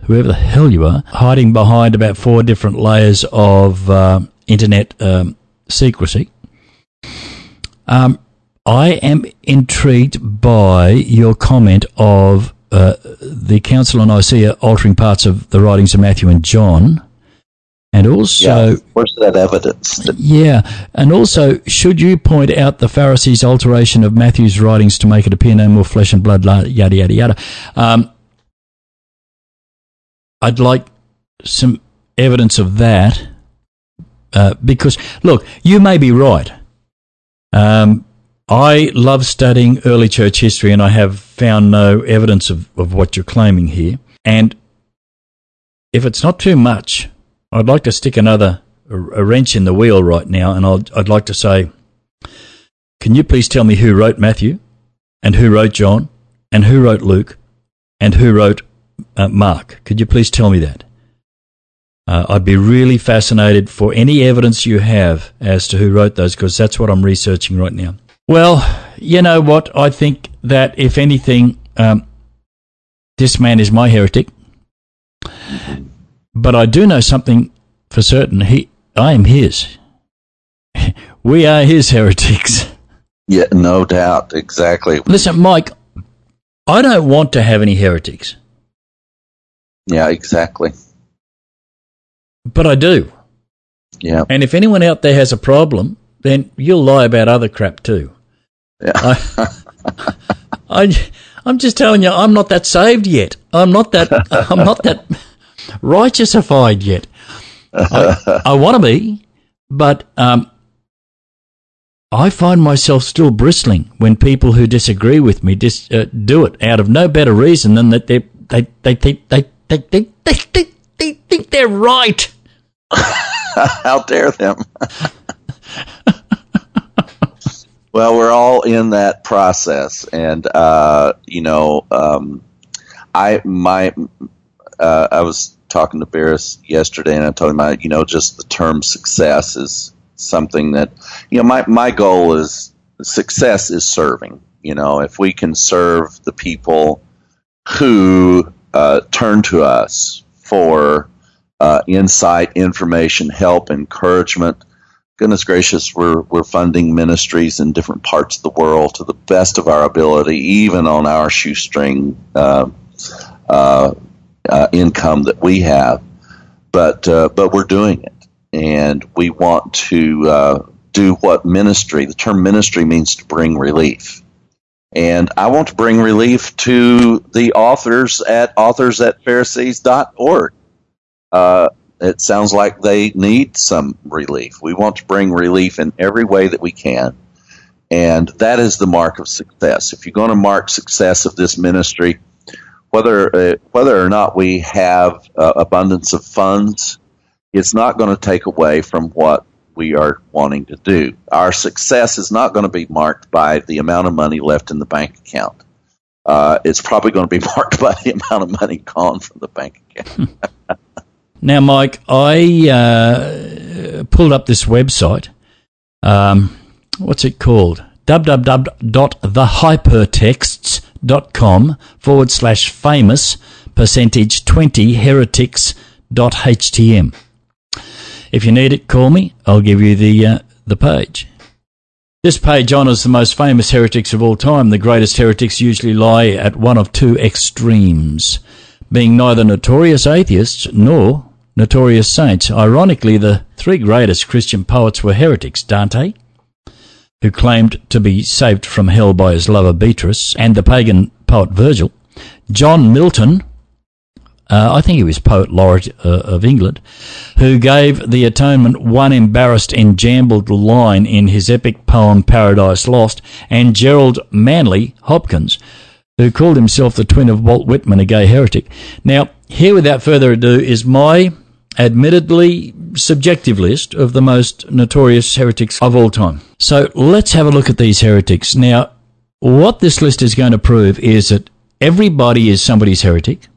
whoever the hell you are, hiding behind about 4 different layers of internet secrecy. I am intrigued by your comment of the Council on Nicaea altering parts of the writings of Matthew and John. And also...
where's that evidence?
And also, should you point out the Pharisees' alteration of Matthew's writings to make it appear no more flesh and blood, yada, yada, yada. I'd like some evidence of that, because, look, you may be right. I love studying early church history, and I have found no evidence of what you're claiming here. And if it's not too much, I'd like to stick a wrench in the wheel right now, and I'd like to say, can you please tell me who wrote Matthew, and who wrote John, and who wrote Luke, and who wrote Mark? Could you please tell me that? I'd be really fascinated for any evidence you have as to who wrote those, because that's what I'm researching right now. Well, you know what? I think that, if anything, this man is my heretic. But I do know something for certain. I am his. We are his heretics.
Yeah, no doubt. Exactly.
Listen, Mike, I don't want to have any heretics.
Yeah, exactly.
But I do.
Yeah.
And if anyone out there has a problem, then you'll lie about other crap too.
Yeah.
I'm just telling you, I'm not that saved yet. I'm not that righteousified yet. I want to be, but I find myself still bristling when people who disagree with me do it out of no better reason than that they think they're right.
How dare them? Well, we're all in that process, and I was talking to Barris yesterday, and I told him, just the term success is something that, my goal is, success is serving. If we can serve the people who turn to us for insight, information, help, encouragement. Goodness gracious, we're funding ministries in different parts of the world to the best of our ability, even on our shoestring income that we have. But we're doing it, and we want to do what ministry. The term ministry means to bring relief, and I want to bring relief to the authors at Pharisees.org. It sounds like they need some relief. We want to bring relief in every way that we can, and that is the mark of success. If you're going to mark success of this ministry, whether or not we have abundance of funds, it's not going to take away from what we are wanting to do. Our success is not going to be marked by the amount of money left in the bank account. It's probably going to be marked by the amount of money gone from the bank account.
Now, Mike, I pulled up this website. What's it called? www.thehypertext.com/famous%20heretics.htm. If you need it, call me. I'll give you the page. This page honours the most famous heretics of all time. The greatest heretics usually lie at one of two extremes, being neither notorious atheists nor notorious saints. Ironically, the three greatest Christian poets were heretics: Dante, who claimed to be saved from hell by his lover Beatrice, and the pagan poet Virgil; John Milton, I think he was poet laureate of England, who gave the atonement one embarrassed and jambled line in his epic poem Paradise Lost; and Gerald Manley Hopkins, who called himself the twin of Walt Whitman, a gay heretic. Now, here, without further ado, is my admittedly subjective list of the most notorious heretics of all time. So let's have a look at these heretics. Now, what this list is going to prove is that everybody is somebody's heretic.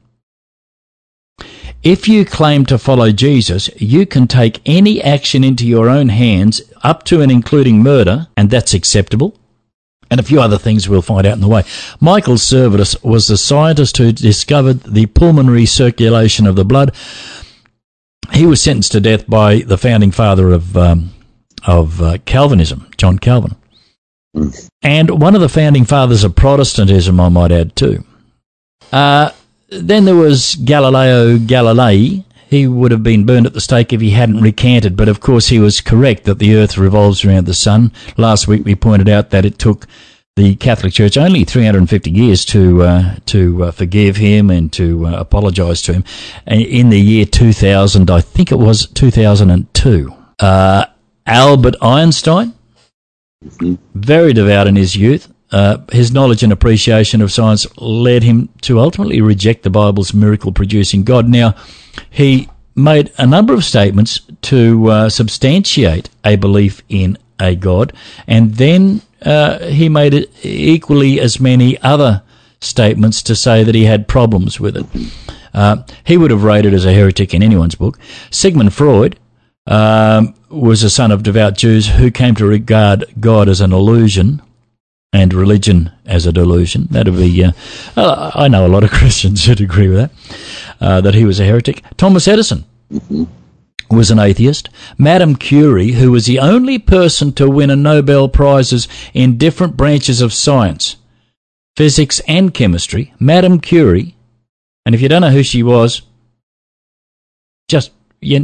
If you claim to follow Jesus, you can take any action into your own hands, up to and including murder, and that's acceptable. and a few other things we'll find out in the way. Michael Servetus was the scientist who discovered the pulmonary circulation of the blood. He was sentenced to death by the founding father of Calvinism, John Calvin. And one of the founding fathers of Protestantism, I might add, too. Then there was Galileo Galilei. He would have been burned at the stake if he hadn't recanted, but of course he was correct that the earth revolves around the sun. Last week we pointed out that it took the Catholic Church only 350 years to forgive him and to apologise to him. In the year 2000, I think it was 2002, Albert Einstein, very devout in his youth. His knowledge and appreciation of science led him to ultimately reject the Bible's miracle-producing God. Now, he made a number of statements to substantiate a belief in a God, and then he made equally as many other statements to say that he had problems with it. He would have rated as a heretic in anyone's book. Sigmund Freud was a son of devout Jews who came to regard God as an illusion and religion as a delusion. That would be, I know a lot of Christians who'd agree with that he was a heretic. Thomas Edison was an atheist. Madame Curie, who was the only person to win a Nobel Prizes in different branches of science, physics and chemistry, Madame Curie, and if you don't know who she was, just, you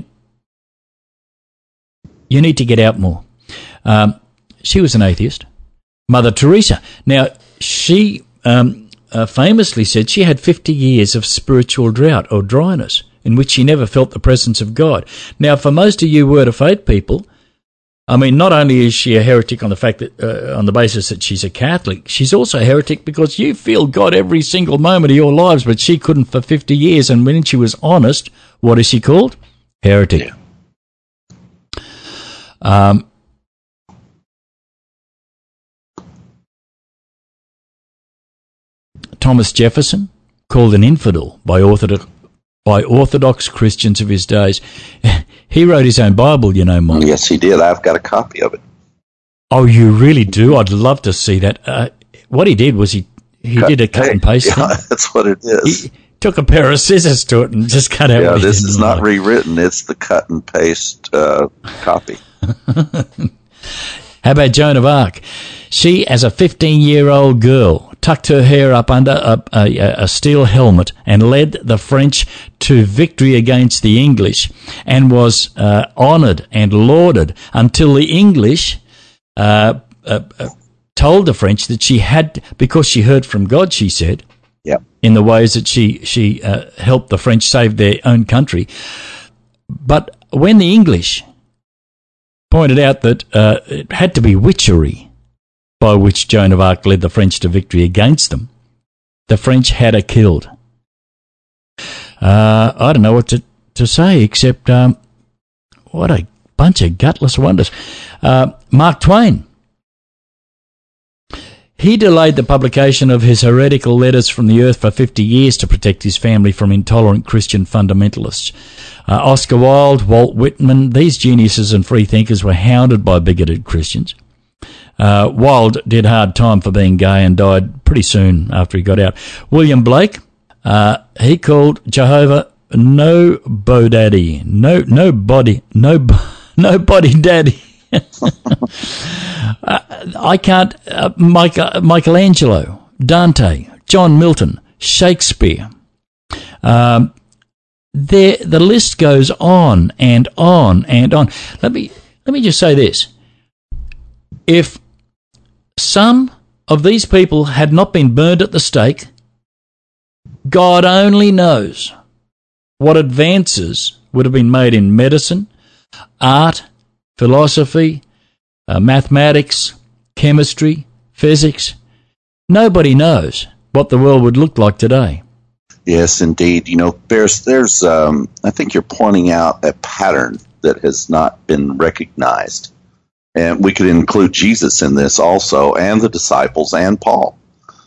need to get out more. She was an atheist. Mother Teresa. Now, she famously said she had 50 years of spiritual drought or dryness in which she never felt the presence of God. Now, for most of you Word of Faith people, I mean, not only is she a heretic on the fact that on the basis that she's a Catholic, she's also a heretic because you feel God every single moment of your lives, but she couldn't for 50 years. And when she was honest, what is she called? Heretic. Yeah. Thomas Jefferson, called an infidel by Orthodox Christians of his days. He wrote his own Bible, you know, Mike.
Yes, he did. I've got a copy of it.
Oh, you really do? I'd love to see that. What he did was he did a cut and paste thing.
Yeah, that's what it is.
He took a pair of scissors to it and just cut out what he
this
didn't
is not
like.
rewritten. It's the cut and paste copy.
How about Joan of Arc? She, as a 15-year-old girl, tucked her hair up under a steel helmet and led the French to victory against the English and was honoured and lauded until the English told the French that she had, because she heard from God, she said, in the ways that she helped the French save their own country. But when the English pointed out that it had to be witchery by which Joan of Arc led the French to victory against them, the French had her killed. I don't know what to say except what a bunch of gutless wonders. Mark Twain. He delayed the publication of his heretical letters from the earth for 50 years to protect his family from intolerant Christian fundamentalists. Oscar Wilde, Walt Whitman, these geniuses and freethinkers were hounded by bigoted Christians. Wilde did hard time for being gay and died pretty soon after he got out. William Blake, he called Jehovah no bodaddy, no body daddy. I can't. Michelangelo, Dante, John Milton, Shakespeare. The list goes on and on and on. Let me just say this: if some of these people had not been burned at the stake, God only knows what advances would have been made in medicine, art, philosophy, mathematics, chemistry, physics. Nobody knows what the world would look like today.
Yes, indeed. You know, there's I think you're pointing out a pattern that has not been recognized. And we could include Jesus in this also, and the disciples, and Paul.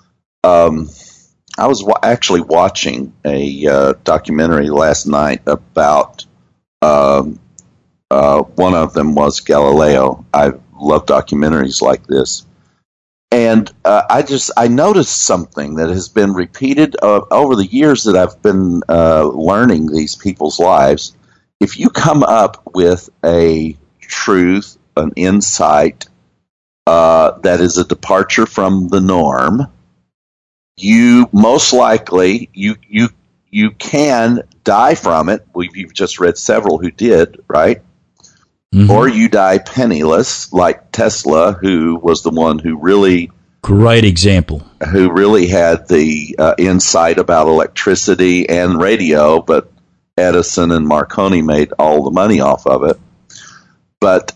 I was actually watching a documentary last night about one of them was Galileo. I love documentaries like this. And I noticed something that has been repeated over the years that I've been learning these people's lives. If you come up with a truth, an insight that is a departure from the norm, you most likely you can die from it. You've just read several who did, right? Mm-hmm. Or you die penniless, like Tesla, who was the one who really...
Great example.
Who really had the insight about electricity and radio, but Edison and Marconi made all the money off of it. But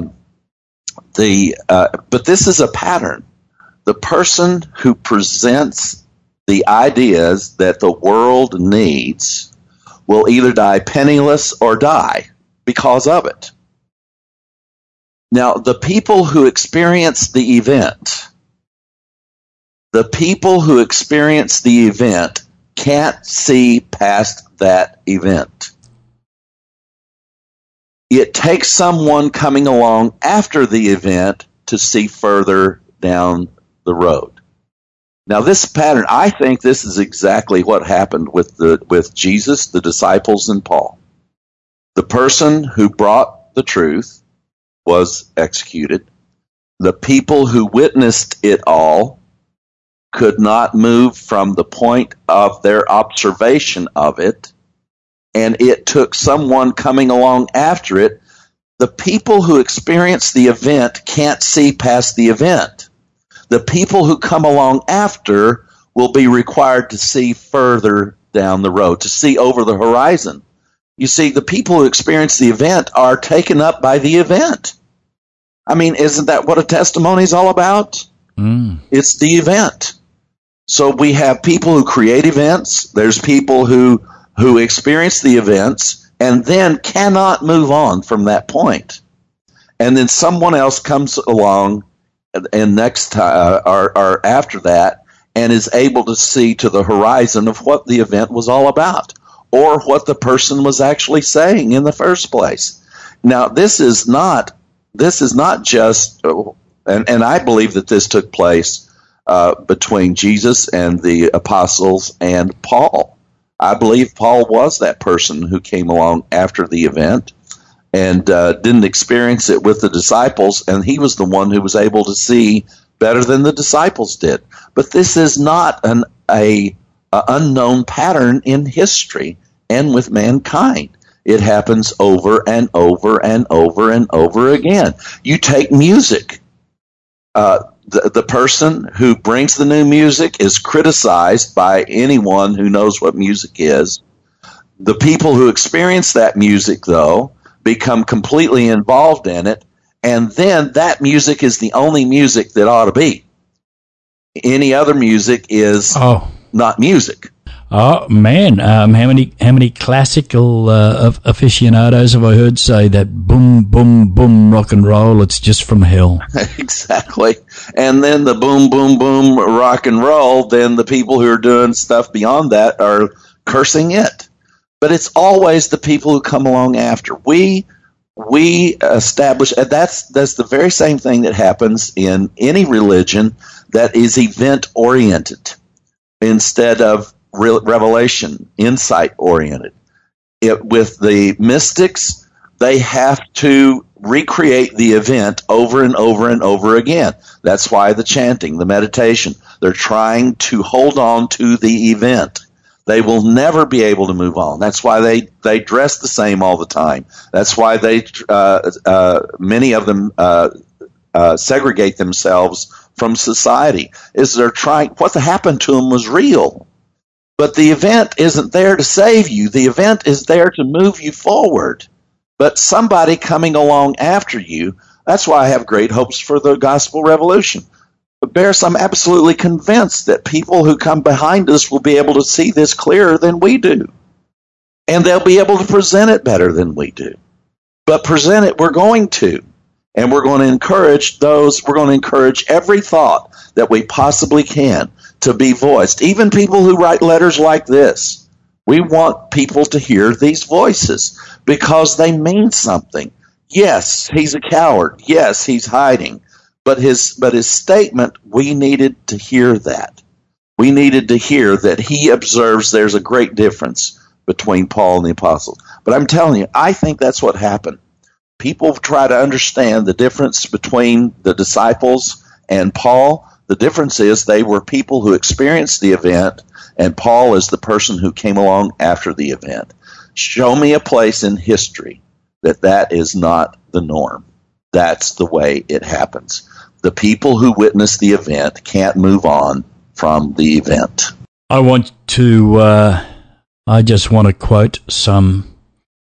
this is a pattern. The person who presents the ideas that the world needs will either die penniless or die because of it. Now, the people who experience the event can't see past that event. It takes someone coming along after the event to see further down the road. Now, this pattern, I think this is exactly what happened with Jesus, the disciples, and Paul. The person who brought the truth was executed. The people who witnessed it all could not move from the point of their observation of it, and it took someone coming along after it. The people who experience the event can't see past the event. The people who come along after will be required to see further down the road, to see over the horizon. You see, the people who experience the event are taken up by the event. I mean, isn't that what a testimony is all about? It's the event. So we have people who create events. There's people who experience the events and then cannot move on from that point. And then someone else comes along and next time or after that and is able to see to the horizon of what the event was all about or what the person was actually saying in the first place. Now, this is not just, and I believe that this took place between Jesus and the apostles and Paul. I believe Paul was that person who came along after the event and didn't experience it with the disciples, and he was the one who was able to see better than the disciples did. But this is not an unknown pattern in history and with mankind. It happens over and over and over and over again. You take music. The person who brings the new music is criticized by anyone who knows what music is. The people who experience that music, though, become completely involved in it, and then that music is the only music that ought to be. Any other music is not music.
Oh man, how many classical aficionados have I heard say that boom, boom, boom, rock and roll, it's just from hell.
Exactly. And then the boom, boom, boom, rock and roll, then the people who are doing stuff beyond that are cursing it. But it's always the people who come along after. We establish, and that's the very same thing that happens in any religion that is event-oriented instead of revelation, insight-oriented. With the mystics, they have to recreate the event over and over and over again. That's why the chanting, the meditation, they're trying to hold on to the event. They will never be able to move on. That's why they dress the same all the time. That's why many of them segregate themselves from society. What happened to them was real. But the event isn't there to save you. The event is there to move you forward. But somebody coming along after you, that's why I have great hopes for the gospel revolution. But Bears, I'm absolutely convinced that people who come behind us will be able to see this clearer than we do. And they'll be able to present it better than we do. But present it, we're going to. And we're going to encourage every thought that we possibly can to be voiced. Even people who write letters like this. We want people to hear these voices because they mean something. Yes, he's a coward. Yes, he's hiding. But his statement, we needed to hear that. We needed to hear that he observes there's a great difference between Paul and the apostles. But I'm telling you, I think that's what happened. People try to understand the difference between the disciples and Paul. The difference is they were people who experienced the event, and Paul is the person who came along after the event. Show me a place in history that is not the norm. That's the way it happens. The people who witness the event can't move on from the event.
I just want to quote some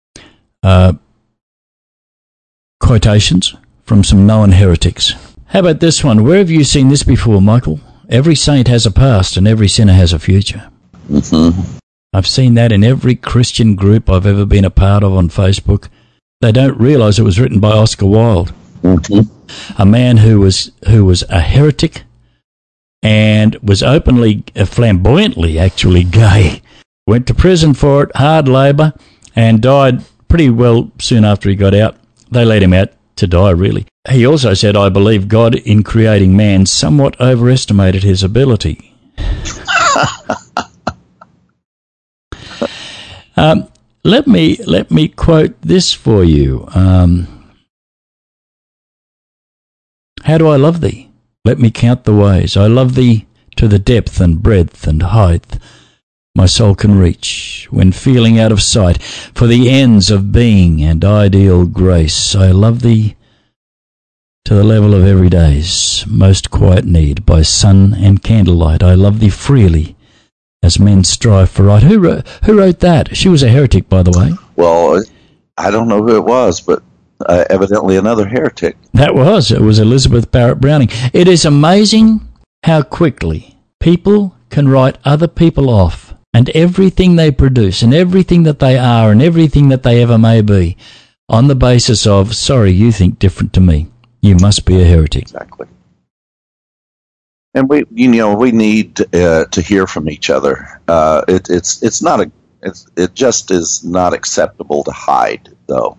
quotations from some known heretics. How about this one? Where have you seen this before, Michael? Every saint has a past and every sinner has a future.
Mm-hmm.
I've seen that in every Christian group I've ever been a part of on Facebook. They don't realize it was written by Oscar Wilde, a man who was a heretic and was openly, flamboyantly actually gay. Went to prison for it, hard labour, and died pretty well soon after he got out. They let him out to die, really. He also said, I believe God, in creating man, somewhat overestimated his ability. Let me quote this for you. How do I love thee? Let me count the ways. I love thee to the depth and breadth and height my soul can reach, when feeling out of sight, for the ends of being and ideal grace. I love thee to the level of every day's most quiet need, by sun and candlelight. I love thee freely, as men strive for right. Who wrote that? She was a heretic, by the way.
Well, I don't know who it was, but evidently another heretic.
It was Elizabeth Barrett Browning. It is amazing how quickly people can write other people off, and everything they produce and everything that they are and everything that they ever may be, on the basis of, sorry, you think different to me. You must be a heretic.
Exactly. And we need to hear from each other. It just is not acceptable to hide, though.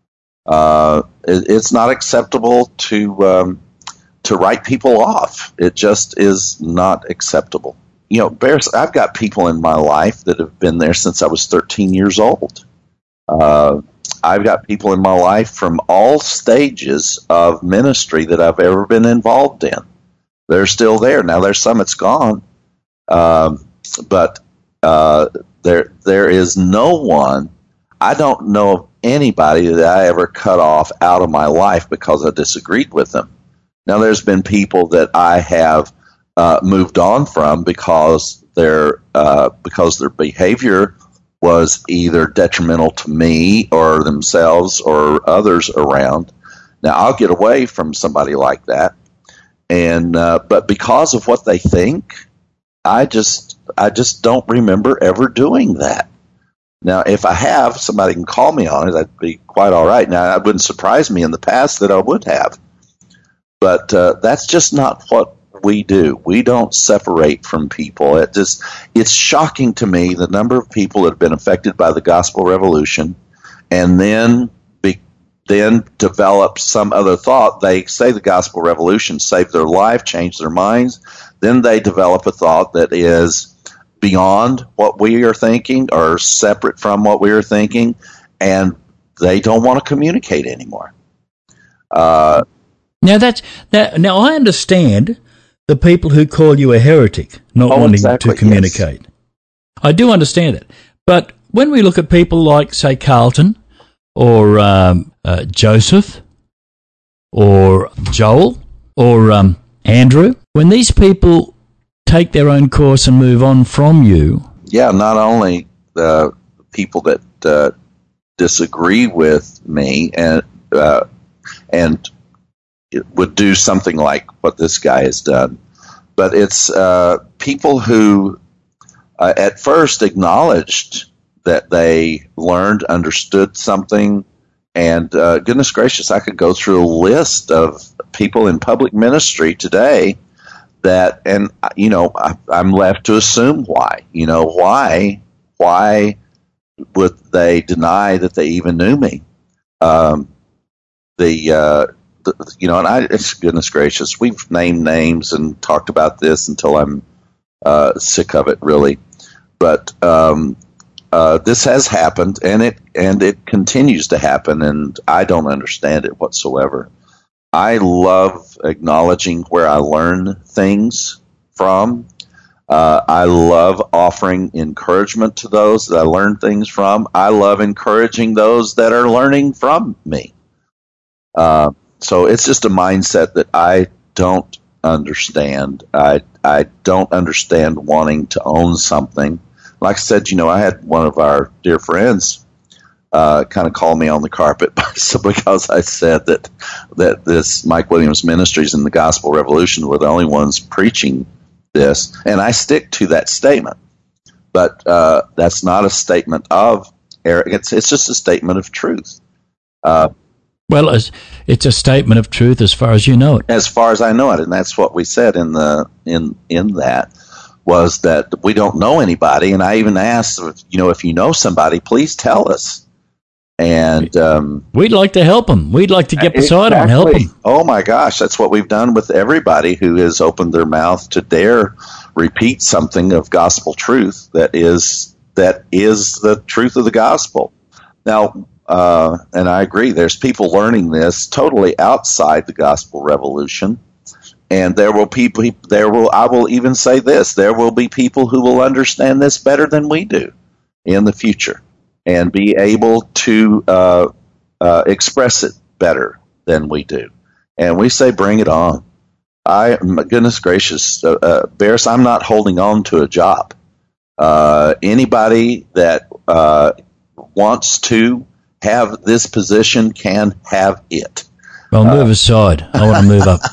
It's not acceptable to write people off. It just is not acceptable. I've got people in my life that have been there since I was 13 years old. I've got people in my life from all stages of ministry that I've ever been involved in. They're still there. Now, there's some that's gone, but there is no one. I don't know of anybody that I ever cut off out of my life because I disagreed with them. Now, there's been people that I have moved on from because their behavior was either detrimental to me or themselves or others around. Now, I'll get away from somebody like that, and but because of what they think, I just don't remember ever doing that. Now, if I have, somebody can call me on it. That'd be quite all right. Now, it wouldn't surprise me in the past that I would have, but that's just not what we do. We don't separate from people. It's shocking to me the number of people that have been affected by the gospel revolution and then develop some other thought. They say the gospel revolution saved their life, changed their minds. Then they develop a thought that is beyond what we are thinking or separate from what we are thinking, and they don't want to communicate anymore.
Now I understand the people who call you a heretic not wanting to communicate. Yes. I do understand it. But when we look at people like, say, Carlton or Joseph or Joel or Andrew, when these people take their own course and move on from you.
Yeah, not only the people that disagree with me and it would do something like what this guy has done, but it's people who at first acknowledged that they learned, understood something, and goodness gracious, I could go through a list of people in public ministry today that, and I'm left to assume why. Why would they deny that they even knew me? The and it's goodness gracious, we've named names and talked about this until I'm sick of it, really. But this has happened, and it continues to happen, and I don't understand it whatsoever. I love acknowledging where I learn things from. I love offering encouragement to those that I learn things from. I love encouraging those that are learning from me. So it's just a mindset that I don't understand. I don't understand wanting to own something. Like I said, I had one of our dear friends kind of call me on the carpet because I said that this Mike Williams Ministries and the Gospel Revolution were the only ones preaching this, and I stick to that statement. But that's not a statement of arrogance. It's just a statement of truth.
Well, it's a statement of truth as far as you know it.
As far as I know it, and that's what we said in that was that we don't know anybody, and I even asked, if you know somebody, please tell us. And
we'd like to help them. We'd like to get beside them and help them.
Oh my gosh, that's what we've done with everybody who has opened their mouth to dare repeat something of gospel truth that is the truth of the gospel. Now, and I agree, there's people learning this totally outside the gospel revolution, and I will even say this: there will be people who will understand this better than we do in the future, and be able to express it better than we do. And we say, bring it on. Goodness gracious, Barris, I'm not holding on to a job. Anybody that wants to have this position can have it.
Well, move aside. I want to move up.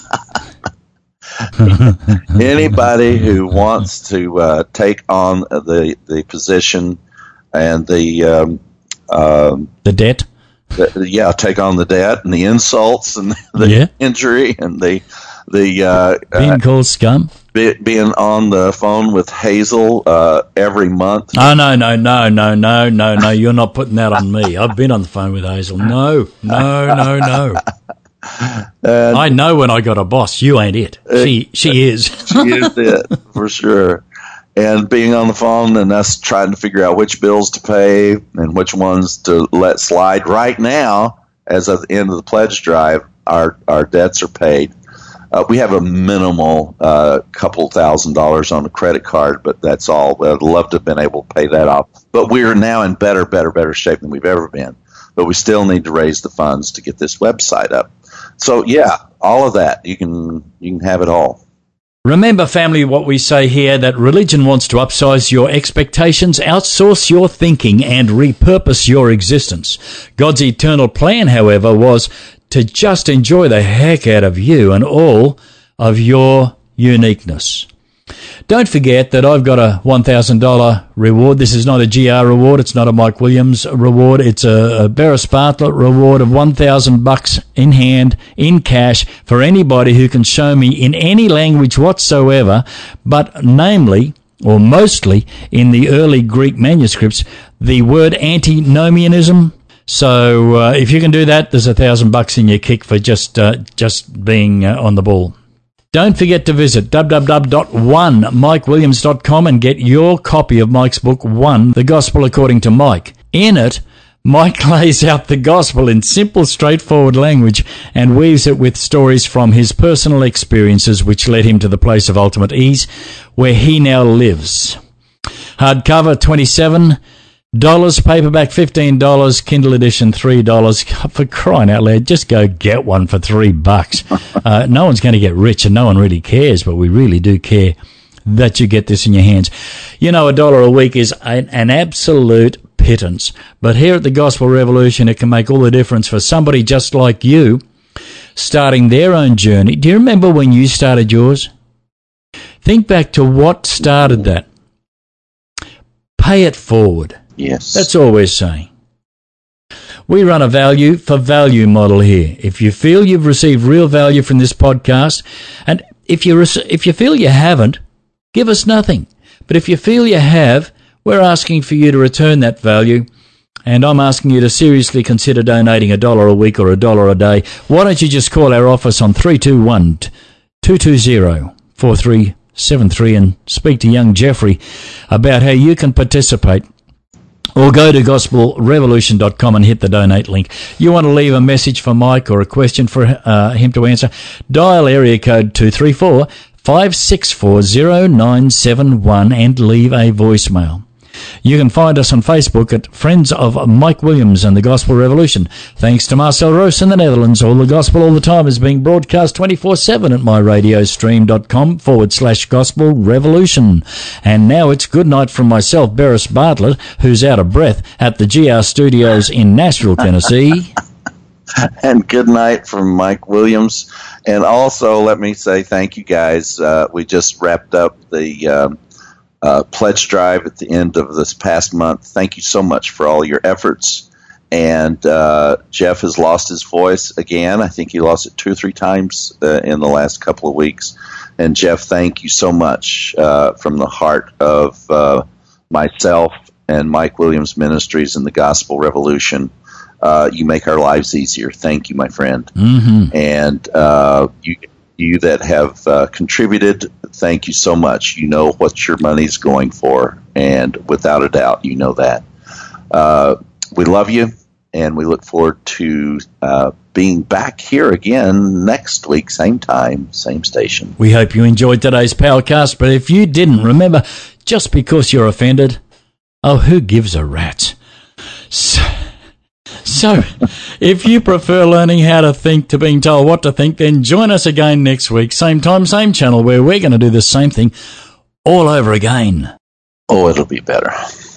Anybody who wants to take on the position and the
debt.
Take on the debt and the insults and the injury and the
being called scum,
being on the phone with Hazel every month.
Oh no! You're not putting that on me. I've been on the phone with Hazel. No. I know when I got a boss. You ain't it. She is.
She is it for sure. And being on the phone and us trying to figure out which bills to pay and which ones to let slide. Right now, as of the end of the pledge drive, our debts are paid. We have a minimal couple $1,000s on a credit card, but that's all. I'd love to have been able to pay that off. But we're now in better shape than we've ever been. But we still need to raise the funds to get this website up. So, yeah, all of that. You can have it all.
Remember, family, what we say here, that religion wants to upsize your expectations, outsource your thinking, and repurpose your existence. God's eternal plan, however, was to just enjoy the heck out of you and all of your uniqueness. Don't forget that I've got a $1,000 reward. This is not a GR reward. It's not a Mike Williams reward. It's a Barris Bartlett reward of $1,000 in hand, in cash, for anybody who can show me in any language whatsoever, but namely, or mostly, in the early Greek manuscripts, the word antinomianism. So if you can do that, there's $1,000 in your kick for just being on the ball. Don't forget to visit www.onemikewilliams.com and get your copy of Mike's book, One, The Gospel According to Mike. In it, Mike lays out the gospel in simple, straightforward language and weaves it with stories from his personal experiences which led him to the place of ultimate ease, where he now lives. Hardcover, $27. Paperback, $15. Kindle edition, $3. For crying out loud, just go get one for $3. No one's going to get rich, and no one really cares, but we really do care that you get this in your hands. $1 a week is an absolute pittance, but here at the Gospel Revolution, it can make all the difference for somebody just like you starting their own journey. Do you remember when you started yours? Think back to what started that. Pay it forward.
Yes.
That's all we're saying. We run a value for value model here. If you feel you've received real value from this podcast, and if you feel you haven't, give us nothing. But if you feel you have, we're asking for you to return that value And I'm asking you to seriously consider donating $1 a week or $1 a day. Why don't you just call our office on 321-220-4373 and speak to young Jeffrey about how you can participate. Or go to gospelrevolution.com and hit the donate link. You want to leave a message for Mike or a question for him to answer? Dial area code 234-564-0971 and leave a voicemail. You can find us on Facebook at Friends of Mike Williams and the Gospel Revolution. Thanks to Marcel Roos in the Netherlands, All the Gospel All the Time is being broadcast 24/7 at myradiostream.com/Gospel Revolution. And now it's good night from myself, Beres Bartlett, who's out of breath at the GR Studios in Nashville, Tennessee.
And good night from Mike Williams. And also, let me say thank you, guys. We just wrapped up the pledge drive at the end of this past month. Thank you so much for all your efforts. And Jeff has lost his voice again. I think he lost it 2 or 3 times in the last couple of weeks. And Jeff, thank you so much from the heart of myself and Mike Williams Ministries and the Gospel Revolution. You make our lives easier. Thank you, my friend.
Mm-hmm.
And you that have contributed, thank you so much. You know what your money's going for, and without a doubt, you know that. We love you, and we look forward to being back here again next week, same time, same station.
We hope you enjoyed today's Powercast, but if you didn't, remember, just because you're offended, oh, who gives a rat's? So, if you prefer learning how to think to being told what to think, then join us again next week, same time, same channel, where we're going to do the same thing all over again.
Oh, it'll be better.